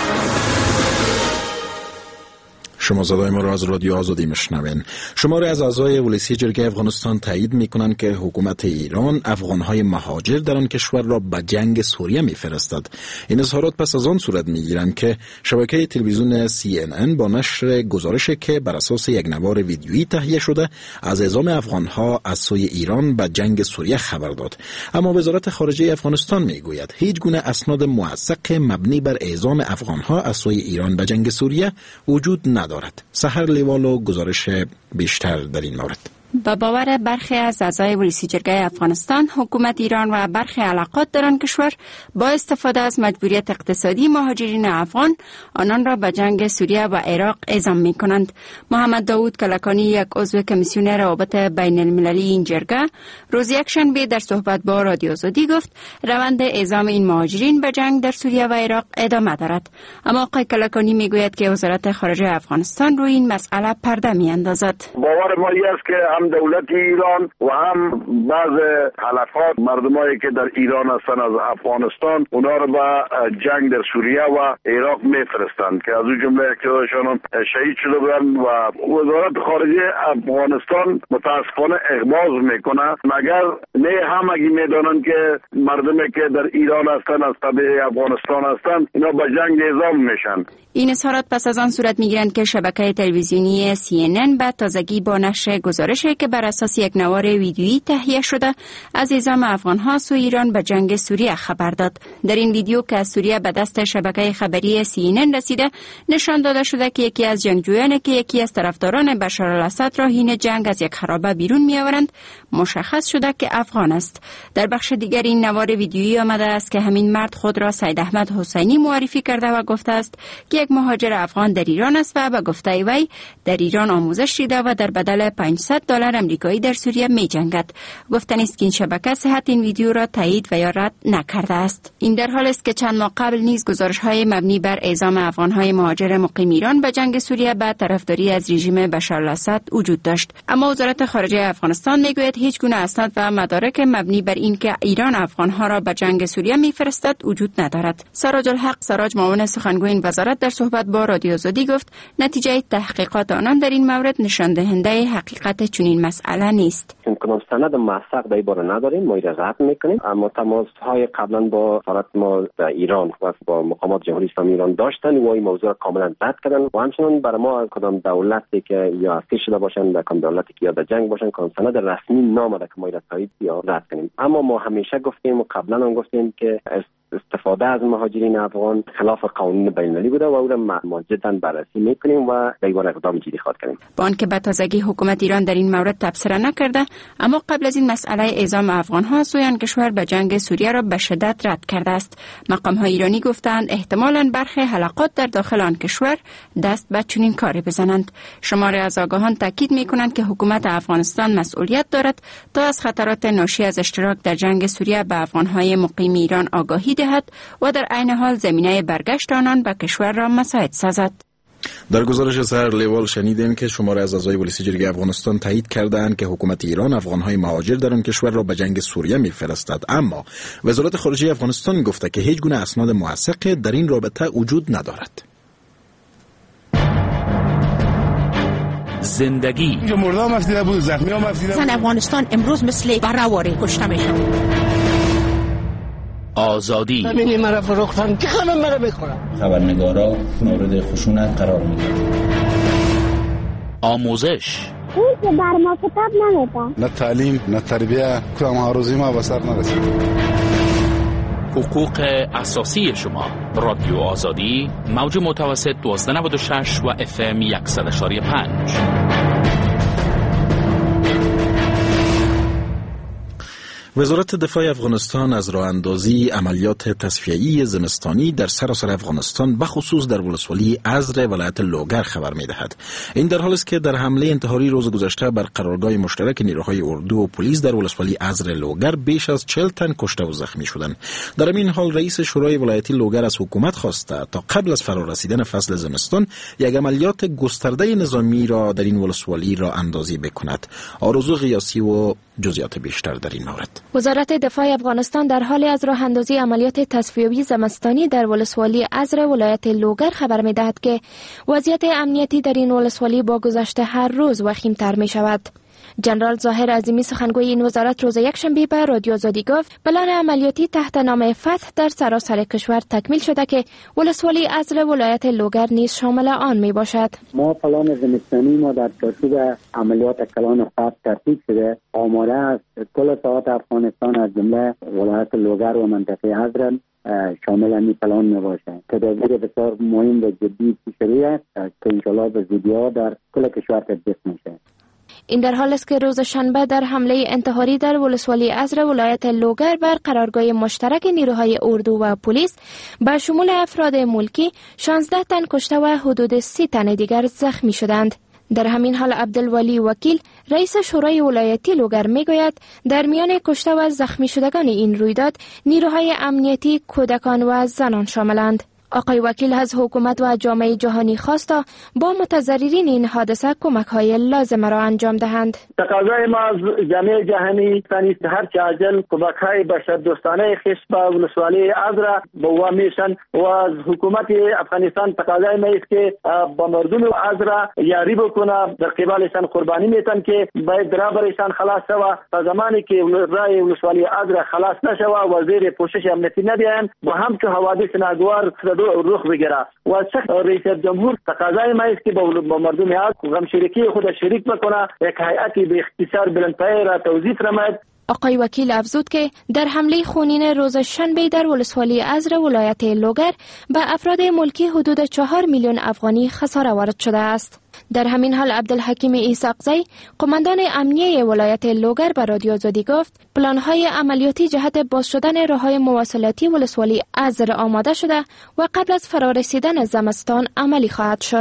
شما صدای ما را از رادیو آزادی میشنوین. شماری از اعضای ولسی جرگه افغانستان تایید میکنند که حکومت ایران افغانهای مهاجر در آن کشور را به جنگ سوریه میفرستد. این اظهارات پس از آن صورت میگیرند که شبکه تلویزیون سی ان ان با نشر گزارشی که بر اساس یک نوار ویدیویی تهیه شده از اعزام افغانها از سوی ایران به جنگ سوریه خبر داد. اما وزارت خارجه افغانستان میگوید هیچ گونه اسناد موثق مبنی بر اعزام افغانها از سوی ایران به جنگ سوریه وجود ندارد. سحر لیوالو گزارش بیشتر در این مورد. با باور برخی از اعضای ولسی جرگه افغانستان، حکومت ایران و برخی علاقات در آن کشور با استفاده از مجبوریت اقتصادی مهاجرین افغان آنان را به جنگ سوریه و عراق اعزام می کنند. محمد داوود کلکانی، یک عضو کمیسیون روابط بین المللی این جرگه، روز یکشنبه در صحبت با رادیو آزادی گفت روند اعزام این مهاجرین به جنگ در سوریه و عراق ادامه دارد. اما آقای کلکانی می گوید که وزارت خارجه افغانستان روی این مسئله پرده می اندازد. باور ما است که هم دولت ایران و هم بعض حلقات مردمایی که در ایران هستند از افغانستان اونا رو به جنگ در سوریه و عراق میفرستند که از اون جمله یکیشون شهید شده بودند و وزارت خارجه افغانستان متاسفانه اغماض میکنه، مگر نه همگی میدانند که مردمی که در ایران هستند از طبیعه افغانستان هستند اینا به جنگ اعزام میشن. این اظهارات پس از آن صورت میگیرند که شبکه تلویزیونی سی ان ان به تازگی با نشر گزارشی که بر اساس یک نوار ویدیویی تهیه شده از اعزام افغانها سوی ایران به جنگ سوریه خبر داد. در این ویدیو که از سوریه به دست شبکه خبری سی ان ان رسیده نشان داده شده که یکی از جنگجویان که یکی از طرفداران بشار الاسد را حین جنگ از یک خرابه بیرون میآورند مشخص شده که افغان است. در بخش دیگر این نوار ویدیویی آمده است که همین مرد خود را سید احمد حسینی معرفی کرده و گفته است که یک مهاجر افغان در ایران است و به گفته وی در ایران آموزش دیده و در بدل پانصد دلار امریکایی در سوریه می جنگد. گفتن است که این شبکه صحت این ویدیو را تایید و یا رد نکرده است. این در حال است که چند ماه قبل نیز گزارش‌های مبنی بر اعزام افغان‌های مهاجر مقیم ایران به جنگ سوریه به طرفداری از رژیم بشار الاسد وجود داشت. اما وزارت خارجه افغانستان میگوید هیچ گونه اسناد و مدارک مبنی بر این که ایران افغان‌ها را به جنگ سوریه می‌فرستد وجود ندارد. سراج الحق سراج معاون سخنگوی این وزارت در صحبت با رادیو آزادی گفت نتیجه تحقیقات آنان در این مورد نشان دهنده حقیقت چنین مسئله نیست. امکان سند موثق در این باره نداریم، ما را رد میکنیم، اما تماس‌های قبلا با وزارت ما در ایران و با مقامات جمهوری اسلامی ایران داشتن و این موضوع کاملا رد کردن و همچنین برای ما کدام دولتی که یا اسیر شده باشن در کدام دولتی که یا در جنگ باشن کدام سند رسمی نامده که ما را تایید یا رد کنیم. اما ما همیشه گفتیم و قبلا هم گفتیم که استفاده از مهاجرین افغان خلاف قانون بین‌المللی بوده و او را ما جدا بررسی میکنیم و در این اقدام جدی خواهد کردیم. با آنکه به تازگی حکومت ایران در این مورد تبصره نکرده، اما قبل از این مسئله اعزام افغان‌ها سوی کشور به جنگ سوریه را به شدت رد کرده است. مقام‌های ایرانی گفتند احتمالاً برخی حلقات در داخل آن کشور دست به چنین کاری بزنند. شماری از آگاهان تاکید می‌کنند که حکومت افغانستان مسئولیت دارد تا از خطرات ناشی از اشتراک در جنگ سوریه به افغان‌های مقیم ایران آگاهی دهد و در عین حال زمینه برگشت آنان به کشور را مساعد سازد. در گزارش سر لیوال شنیدیم که شماره از اعضای پلیس جرگه افغانستان تایید کردند که حکومت ایران افغان‌های مهاجر در آن کشور را به جنگ سوریه می‌فرستد، اما وزارت خارجه افغانستان گفته که هیچ گونه اسناد موثق در این رابطه وجود ندارد. زندگی مردم مفیده بود، زخمی ها مفیده بود. زن افغانستان امروز مثل برهواری کشته میشن. آزادی همینی مرا فروختن که همه مرا بکنن. خبرنگارا مورد خشونت قرار میدن. آموزش اون که بر ما کتاب نمیدن. نه تعلیم نه تربیه کدام آرزوی ما به سر نرسید. حقوق اساسی شما. رادیو آزادی موج متوسط دوازده نود و شش و اف ام صد و پنج. وزارت دفاع افغانستان از راه اندازی عملیات تصفیه‌ای زمستانی در سراسر افغانستان بخصوص در ولسوالی ازر ولایت لوگر خبر می‌دهد. این در حالی است که در حمله انتحاری روز گذشته بر قرارگاه مشترک نیروهای اردو و پلیس در ولسوالی ازر لوگر بیش از چهل تن کشته و زخمی شدند. در این حال رئیس شورای ولایتی لوگر از حکومت خواسته تا قبل از فرارسیدن فصل زمستان یک عملیات گسترده نظامی را در این ولسوالی راه اندازی بکند. آرزو قیاسی و جزئیات بیشتر در این مورد. وزارت دفاع افغانستان در حال از راه اندازی عملیات تصفیه‌ای زمستانی در ولسوالی ازر ولایت لوگر خبر می‌دهد که وضعیت امنیتی در این ولسوالی با گذشت هر روز وخیم‌تر می‌شود. جنرال ظاهر عظیمی سخنگوی این وزارت روز یکشنبه به رادیو آزادی گفت پلان عملیاتی تحت نام فتح در سراسر کشور تکمیل شده که ولسوالی ازر ولایت لوگر نیز شامل آن می باشد. ما پلان زمستانی ما در چارچوب عملیات کلان فتح ترتیب شده آماده است. کل ساعات افغانستان از جمله ولایت لوگر و منطقه ازر شامل این پلان می باشد. تدابیر بسیار مهم و جدی پیش روی است که انشالله به زودی در کل کشور تطبیق میشه. این در حال است که روز شنبه در حمله انتحاری در ولسوالی ازر ولایت لوگر بر قرارگاه مشترک نیروهای اردو و پلیس به شمول افراد ملکی شانزده تن کشته و حدود سی تن دیگر زخمی شدند. در همین حال عبدالولی وکیل رئیس شورای ولایتی لوگر میگوید در میان کشته و زخمی شدگان این رویداد نیروهای امنیتی، کودکان و زنان شاملند. آقای وکیل از حکومت و جامعه جهانی خواست تا با متضررین این حادثه کمک‌های لازم را انجام دهند. تقاضای ما از جامعه جهانی است هر چه عاجل کمک‌های بشردوستانه خش به ولسوالی ازر به وا میشن و از حکومت افغانستان تقاضای ما است که با مردم ازر یاری بکنه، در قبالشان قربانی میتن که باید درابرشان خلاص شوه. تا زمانی که رای ولسوالی ازر خلاص نشوه و زیر پوشش امنیتی ندهند با هم که حوادث ناگوار رخ بگیره و شخص رئیس جمهور تقاضای ما است که با مردم از غم شریکی خود شریک بکنه، یک هیئتی به اختصار بلندپایه را توظیف نماید. آقای وکیل افزود که در حمله خونین روز شنبه در ولسوالی ازر ولایت لوگر به افراد ملکی حدود چهار میلیون افغانی خساره وارد شده است. در همین حال عبدالحکیم ایساقزی قماندان امنیه ولایت لوگر به رادیو آزادی گفت پلان‌های عملیاتی جهت باز شدن راه‌های مواصلاتی ولسوالی ازر آماده شده و قبل از فرارسیدن زمستان عملی خواهد شد.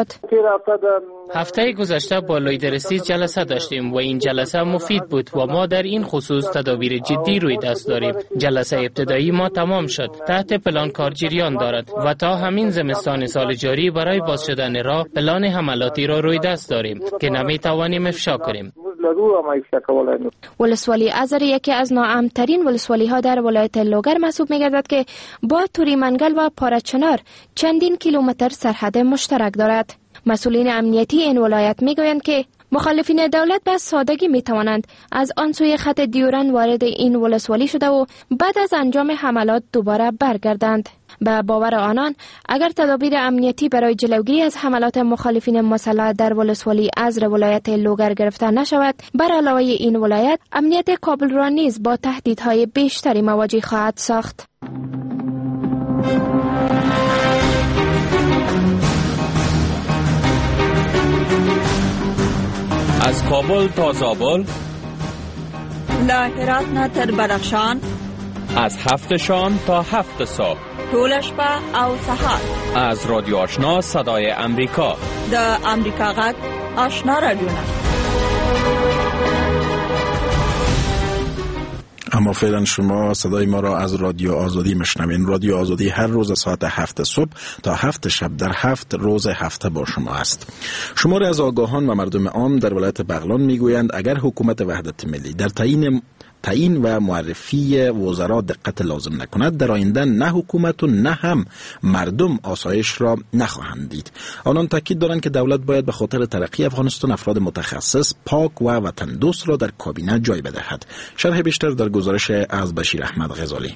هفته گذشته با لیدرسی جلسه داشتیم و این جلسه مفید بود و ما در این خصوص تدابیر جدی روی دست داریم. جلسه ابتدایی ما تمام شد. تحت پلان کار جریان دارد و تا همین زمستان سال جاری برای باز شدن راه پلان حملاتی را روی دست داریم که نمی توانیم افشا کنیم. ولسوالی ازر یکی از ناامن‌ترین ولسوالی ها در ولایت لوگر محسوب می گردد که با توری منگل و پارچنار چندین کیلومتر سرحد مشترک دارد. مسئولین امنیتی این ولایت می گویند که مخالفین دولت به سادگی می توانند از آن سوی خط دیورن وارد این ولسوالی شده و بعد از انجام حملات دوباره برگردند. به باور آنان اگر تدابیر امنیتی برای جلوگیری از حملات مخالفین مسلح در ولسوالی ازر ولایت لوگر گرفته نشود، بر علاوه این ولایت امنیت کابل را نیز با تهدیدهای بیشتری مواجه خواهد ساخت. از کابل تا زابل، له هرات نه تر بدخشان، از هفت شام تا هفت صبح، ټول شپه او سهار. از رادیو آشنا صدای امریکا، د امریکا غږ آشنا رادیو. اما فعلا شما صدای ما را از رادیو آزادی میشنوین. رادیو آزادی هر روز ساعت هفت صبح تا هفت شب در هفت روز هفته با شما است. شماری از آگاهان و مردم عام در ولایت بغلان میگویند اگر حکومت وحدت ملی در تعیین تعیین و معرفی وزرا دقت لازم نکند، در آینده نه حکومت و نه هم مردم آسایش را نخواهند دید. آنان تاکید دارند که دولت باید به خاطر ترقی افغانستان افراد متخصص، پاک و وطن دوست را در کابینه جای بدهد. شرح بیشتر در گزارش از بشیر احمد غزالی.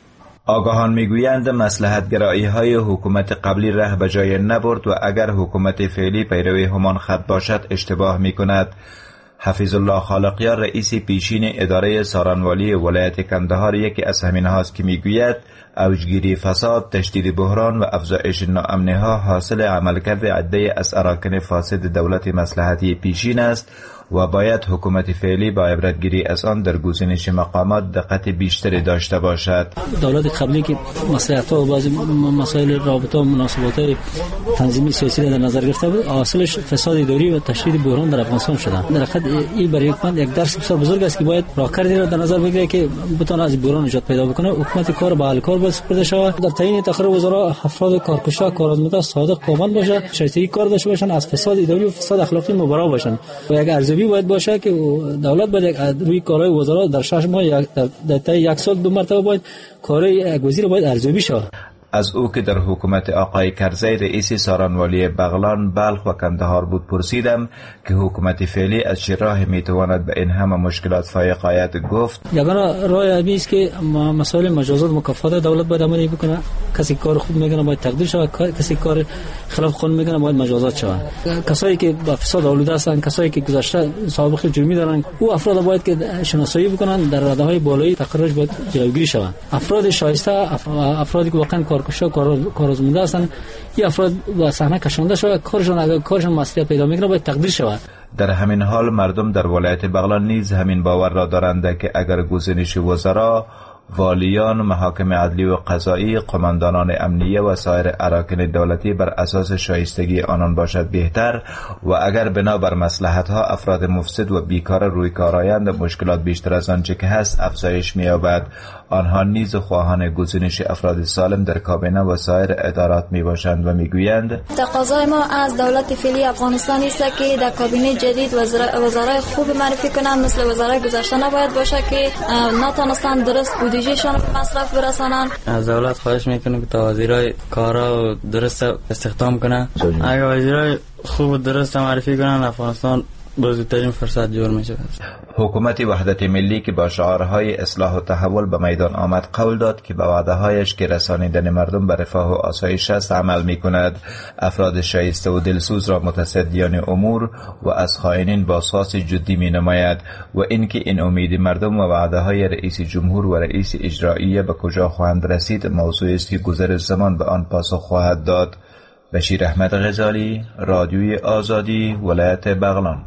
آگاهان میگویند مصلحت گرایی های حکومت قبلی ره به جای نبرد و اگر حکومت فعلی پیروی همان خط باشد اشتباه میکند. حفیظ الله خالقیار رئیس پیشین اداره سارنوالی ولایت کندهار یکی از همین هاست که میگوید اوجگیری فساد، تشدید بحران و افزایش ناامنی ها حاصل عملکرد عده از اراکین فاسد دولت مصلحتی پیشین است و باید حکومت فعلی با عبرتگیری از آن در گزینش مقامات دقت بیشتری داشته باشد. دولت قبلی که مصلحت‌ها و بعضی مسائل رابطه و مناسبات تنظیمی سیاسی را در نظر گرفته بود، حاصلش فساد اداری و تشدید بحران در افغانستان شده. در حقیقت این برای حکومت یک درس بسیار بزرگ است که باید راهکردی را در نظر بگیرد که بتونه از بحران نجات پیدا بکنه. حکومت کار به حل کار بسپرده شود، در تعیین تقرر وزرا افراد کارکشا، کارآزموده، صادق، پابند باشند، شایستگی کار داشته باشند، از فساد اداری و فساد اخلاقی مبرا باشند. و یک ارزیابی باید باشه که دولت باید روی کارهای وزرا در شش ماه در طی یک سال دو مرتبه باید کارهای یک وزیر باید ارزیابی شود. از او که در حکومت آقای کرزی رئیس سارنوالی بغلان، بلخ و کندهار بود پرسیدم که حکومت فعلی از چه راه میتواند به این همه مشکلات فایق آید. گفت یگانه راه همین است که مسائل مجازات مکافات دولت باید عملی بکنه. کسی کار خوب میکنه باید تقدیر شود، کسی کار خلاف قانون میکنه باید مجازات شود. کسایی که با فساد آلوده هستند، کسایی که گذشته سابقه جرمی دارند، او افراد باید که شناسایی بکنن، در رده‌های بالایی تقررش باید جلوگیری شود. افراد شایسته، افرادی که واقعا کارکشا کارآزموده هستند، این افراد با صحنه کشانده شود، کارشان اگر کارشان مسئولیت پیدا میکنه باید تقدیر شود. در همین حال مردم در ولایت بغلان نیز همین باور را دارند که اگر گزینش وزرا، والیان، محاکم عدلی و قضایی، قماندانان امنیه و سایر اراکین دولتی بر اساس شایستگی آنان باشد بهتر و اگر بنابر مصلحت‌ها افراد مفسد و بیکار روی کار آیند مشکلات بیشتر از آنچه که هست افزایش می‌یابد. آنها نیز خواهان گزینش افراد سالم در کابینه و سایر ادارات میباشند و میگویند تقاضای ما از دولت فعلی افغانستان است که در کابینه جدید وزرای خوب معرفی کنند، مثل وزرای گذشته نباید باشه که نتونستند درست بودجهشان به مصرف برسانند. از دولت خواهش میکنم که تا وزیرای کارا درست استخدام کنه. اگر وزیرای خوب درست معرفی کنن افغانستان بزرگترین فرصت جور می شود. حکومت وحدت ملی که با شعارهای اصلاح و تحول به میدان آمد قول داد که به وعده‌هایش که رسانیدن مردم به رفاه و آسایش است عمل می کند. افراد شایسته و دلسوز را متصدیان امور و از خائنین بازخواست جدی می نماید و اینکه این امید مردم و وعده‌های رئیس جمهور و رئیس اجرایی به کجا خواهند رسید موضوعی است که گذر زمان به آن پاسخ خواهد داد. بشیر احمد غزالی، رادیوی آزادی، ولایت بغلان.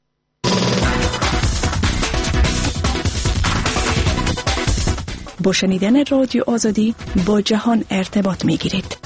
با شنیدن رادیو آزادی با جهان ارتباط می گیرید.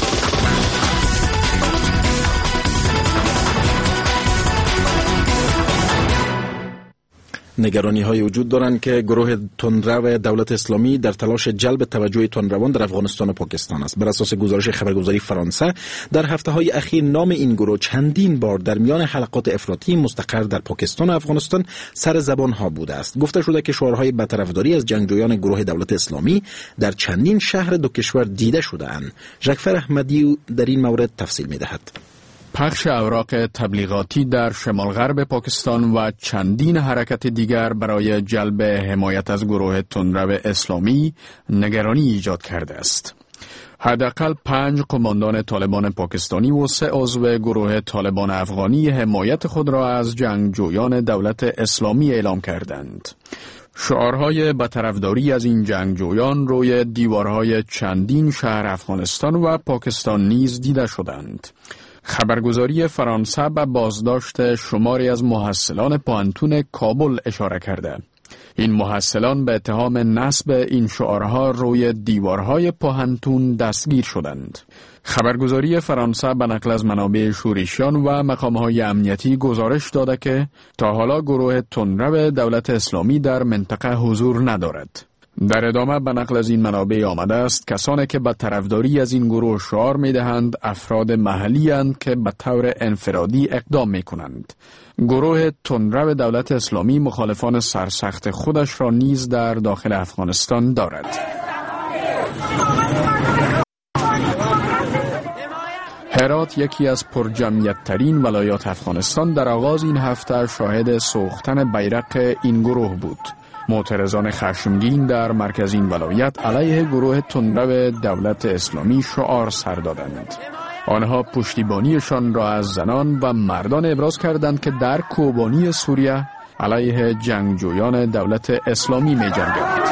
نگرانی های وجود دارند که گروه تندرو دولت اسلامی در تلاش جلب توجه تندروان در افغانستان و پاکستان است. بر اساس گزارش خبرگزاری فرانسه در هفته های اخیر نام این گروه چندین بار در میان حلقات افراطی مستقر در پاکستان و افغانستان سر زبان ها بوده است. گفته شده که شعارهای بی‌طرفداری از جنگجویان گروه دولت اسلامی در چندین شهر دو کشور دیده شده اند. ژکفر احمدی در این مورد تفصیل می دهد. پخش اوراق تبلیغاتی در شمال غرب پاکستان و چندین حرکت دیگر برای جلب حمایت از گروه تندرو اسلامی نگرانی ایجاد کرده است. حداقل پنج قماندان طالبان پاکستانی و سه عضو گروه طالبان افغانی حمایت خود را از جنگجویان دولت اسلامی اعلام کردند. شعارهای بطرفداری از این جنگجویان روی دیوارهای چندین شهر افغانستان و پاکستان نیز دیده شدند. خبرگزاری فرانسه به بازداشت شماری از محصلان پانتون کابل اشاره کرده. این محصلان به اتهام نصب این شعارها روی دیوارهای پانتون دستگیر شدند. خبرگزاری فرانسه به نقل از منابع شورشیان و مقامهای امنیتی گزارش داده که تا حالا گروه تندرو دولت اسلامی در منطقه حضور ندارد. در ادامه به نقل از این منابع آمده است کسانی که به طرفداری از این گروه شعار می دهند افراد محلی اند که به طور انفرادی اقدام می کنند. گروه تندرو دولت اسلامی مخالفان سرسخت خودش را نیز در داخل افغانستان دارد. هرات یکی از پرجمعیت ترین ولایات افغانستان در آغاز این هفته شاهد سوختن بیرق این گروه بود. معترضان خشمگین در مرکز این ولایت علیه گروه تندرو دولت اسلامی شعار سر دادند. آنها پشتیبانیشان را از زنان و مردان ابراز کردند که در کوبانی سوریه علیه جنگجویان دولت اسلامی می جنگند.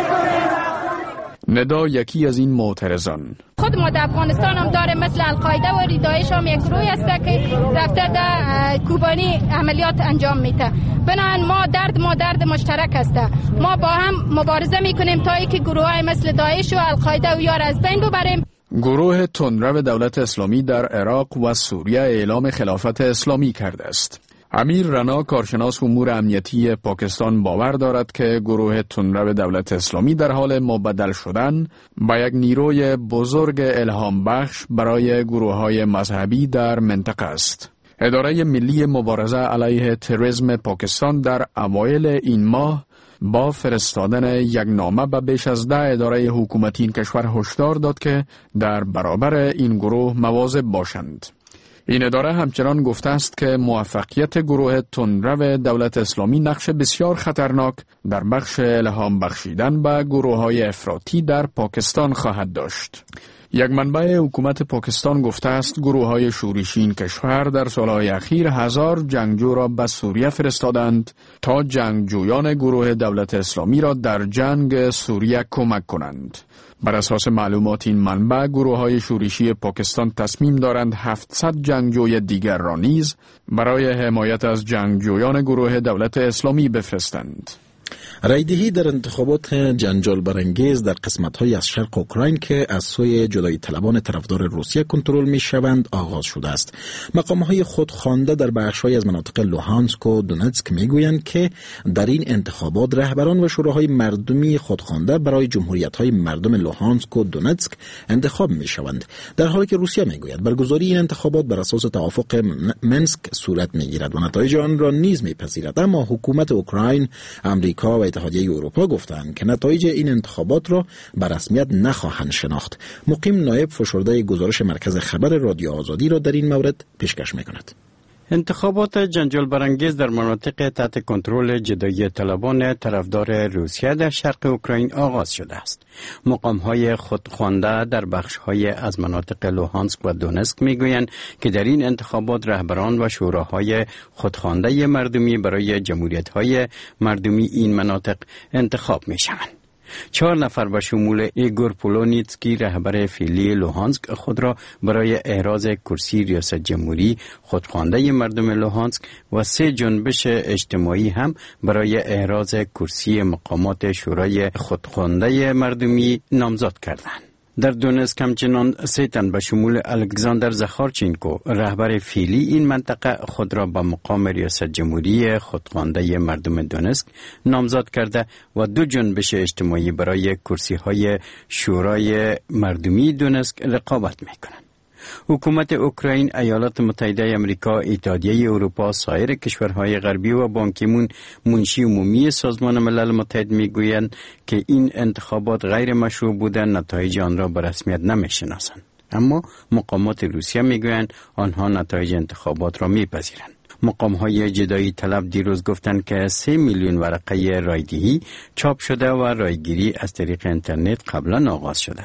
ندا یکی از این معترضان: خود ما در افغانستان هم داره مثل القاعده و داعش هم یک گروه است که رفته در کوبانی عملیات انجام میده. بنابراین ما درد ما درد مشترک است. ما با هم مبارزه میکنیم تا اینکه گروه های مثل داعش و القاعده و یار از بین ببریم. گروه تندرو دولت اسلامی در عراق و سوریه اعلام خلافت اسلامی کرده است. امیر رنا کارشناس امور امنیتی پاکستان باور دارد که گروه تندرو دولت اسلامی در حال مبدل شدن با یک نیروی بزرگ الهام بخش برای گروه‌های مذهبی در منطقه است. اداره ملی مبارزه علیه تروریسم پاکستان در اوایل این ماه با فرستادن یک نامه به بیش از ده اداره حکومتی این کشور هشدار داد که در برابر این گروه مواظب باشند. این اداره همچنان گفته است که موفقیت گروه تندرو دولت اسلامی نقش بسیار خطرناک در بخش الهام بخشیدن به گروه‌های افراطی در پاکستان خواهد داشت. یک منبع حکومت پاکستان گفته است گروه‌های شورشی این کشور در سالهای اخیر هزار جنگجو را به سوریه فرستادند تا جنگجویان گروه دولت اسلامی را در جنگ سوریه کمک کنند. بر اساس معلومات این منبع گروه‌های شورشی پاکستان تصمیم دارند هفتصد جنگجوی دیگر را نیز برای حمایت از جنگجویان گروه دولت اسلامی بفرستند. رایدهی در انتخابات جنجال برانگیز در قسمت‌های از شرق اوکراین که از سوی جدایی طلبان طرفدار روسیه کنترل می‌شوند آغاز شده است. مقام‌های خودخوانده در بخش‌های از مناطق لوهانسک و دونتسک می‌گویند که در این انتخابات رهبران و شوراهای مردمی خودخوانده برای جمهوریت‌های مردم لوهانسک و دونتسک انتخاب می‌شوند، در حالی که روسیه می‌گوید برگزاری این انتخابات بر اساس توافق منسک صورت می‌گیرد و نتایج آن را نیز می‌پذیرد. اما حکومت اوکراین، آمریکا و اتحادیه اروپا گفتند که نتایج این انتخابات را به رسمیت نخواهند شناخت. مقیم نایب فشرده گزارش مرکز خبر رادیو آزادی را در این مورد پیشکش می‌کند. انتخابات جنجال برانگیز در مناطق تحت کنترل جدایی طلبان طرفدار روسیه در شرق اوکراین آغاز شده است. مقام‌های خودخوانده در بخش‌های از مناطق لوهانسک و دونتسک می‌گویند که در این انتخابات رهبران و شوراهای خودخوانده مردمی برای جمهوریت‌های مردمی این مناطق انتخاب می‌شوند. چهار نفر به شمول ایگور پولونیتسکی رهبر فعلی لوهانسک خود را برای احراز کرسی ریاست جمهوری خودخوانده مردم لوهانسک و سه جنبش اجتماعی هم برای احراز کرسی مقامات شورای خودخوانده مردمی نامزد کردند. در دونتسک همچنان سه تن به شمول الکساندر زخارچینکو رهبر فعلی این منطقه خود را به مقام ریاست جمهوری خودخوانده مردم دونتسک نامزد کرده و دو جنبش اجتماعی برای کرسی های شورای مردمی دونتسک رقابت میکنند. حکومت اوکراین، ایالات متحده آمریکا، اتحادیه اروپا، سایر کشورهای غربی و بان کی مون منشی عمومی سازمان ملل متحد میگویند که این انتخابات غیر مشروع بودن، نتایج آن را به رسمیت نمیشناسند. اما مقامات روسیه میگویند آنها نتایج انتخابات را میپذیرند. مقام‌های جدایی طلب دیروز گفتند که سه میلیون ورقه رایدهی چاپ شده و رایگیری از طریق اینترنت قبلا آغاز شده است.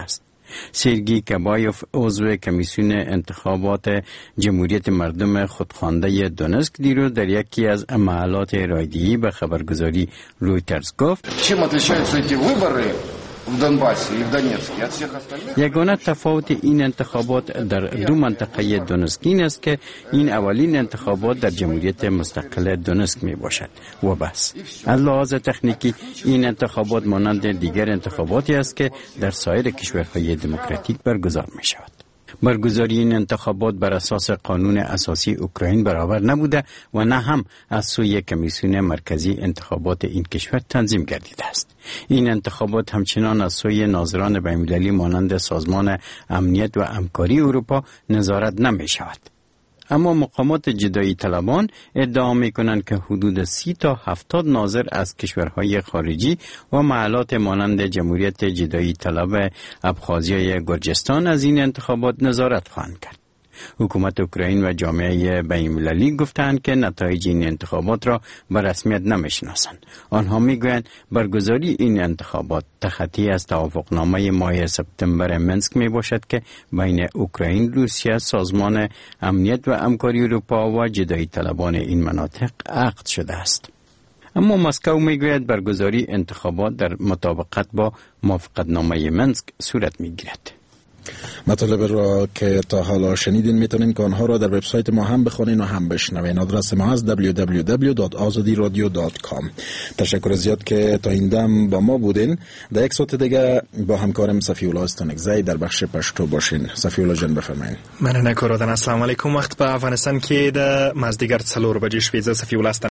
سرگی کبایوف عضو کمیسیون انتخابات جمهوریت مردم خودخوانده دونسک دیروز در یکی از محلات رادیویی به خبرگزاری رویترز گفت چیم отличаются эти выборы в Донбассе и в Донецке от всех остальных؟ یگانه تفاوت این انتخابات در دو منطقه دونسک این است که این اولین انتخابات در جمهوریت مستقل دونسک می باشد و بس. از لحاظ تکنیکی این انتخابات مانند دیگر انتخاباتی است که در سایر کشورهای دموکراتیک برگزار می شود. برگزاری این انتخابات بر اساس قانون اساسی اوکراین برابر نبوده و نه هم از سوی کمیسیون مرکزی انتخابات این کشور تنظیم گردیده است. این انتخابات همچنان از سوی ناظران بین‌المللی مانند سازمان امنیت و همکاری اروپا نظارت نمی شود. اما مقامات جدایی طلبان ادعا می کنند که حدود سی تا هفتاد ناظر از کشورهای خارجی و محلات مانند جمهوریت جدایی طلب ابخازیای گرجستان از این انتخابات نظارت خواهند کرد. حکومت اوکراین و جامعه بین‌المللی گفتند که نتایج این انتخابات را به رسمیت نمی‌شناسند. آنها میگویند برگزاری این انتخابات تخطی از توافقنامه ماه سپتامبر منسک می باشد که بین اوکراین، روسیه، سازمان امنیت و همکاری اروپا و جدایی طلبان این مناطق عقد شده است. اما مسکو میگوید برگزاری انتخابات در مطابقت با موافقتنامه منسک صورت میگیرد. مطالب را که تا حالا شنیدین میتونین که آنها را در وبسایت ما هم بخونین و هم بشنوین. آدرس ما هست دبلیو دبلیو دبلیو دات آزادی رادیو دات کام. تشکر زیاد که تا این دم با ما بودین. در یک ساعت دیگه با همکارم صفی‌الله استانکزی در بخش پشتو باشین. صفی‌الله جان بفرمایید. من نکردن. السلام علیکم. وقت به افغانستان کې د مازدیګر څلور بجې شپې. زه صفی‌الله